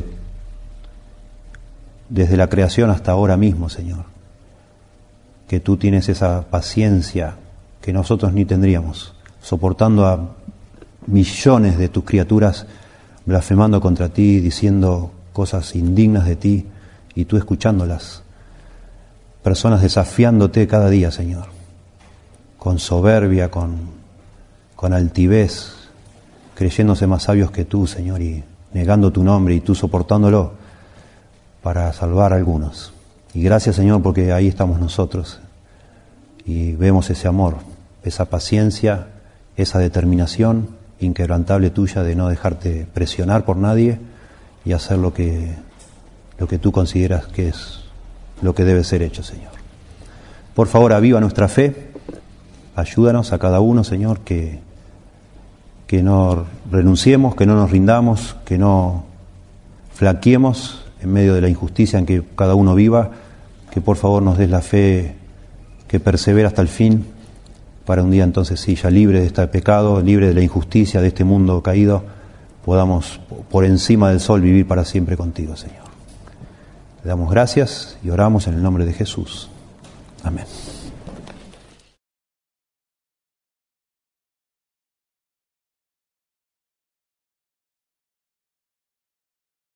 Speaker 1: desde la creación hasta ahora mismo, Señor. Que tú tienes esa paciencia que nosotros ni tendríamos, soportando a millones de tus criaturas blasfemando contra ti, diciendo cosas indignas de ti, y tú escuchándolas. Personas desafiándote cada día, Señor, con soberbia, con, con altivez, creyéndose más sabios que tú, Señor, y negando tu nombre, y tú soportándolo para salvar a algunos. Y gracias, Señor, porque ahí estamos nosotros, y vemos ese amor, esa paciencia, esa determinación inquebrantable tuya de no dejarte presionar por nadie y hacer lo que, lo que tú consideras que es lo que debe ser hecho, Señor. Por favor, aviva nuestra fe, ayúdanos a cada uno, Señor, que, que no renunciemos, que no nos rindamos, que no flaqueemos en medio de la injusticia en que cada uno viva, que por favor nos des la fe que persevera hasta el fin, para un día entonces sí, ya libre de este pecado, libre de la injusticia de este mundo caído, podamos por encima del sol vivir para siempre contigo, Señor. Le damos gracias y oramos en el nombre de Jesús. Amén.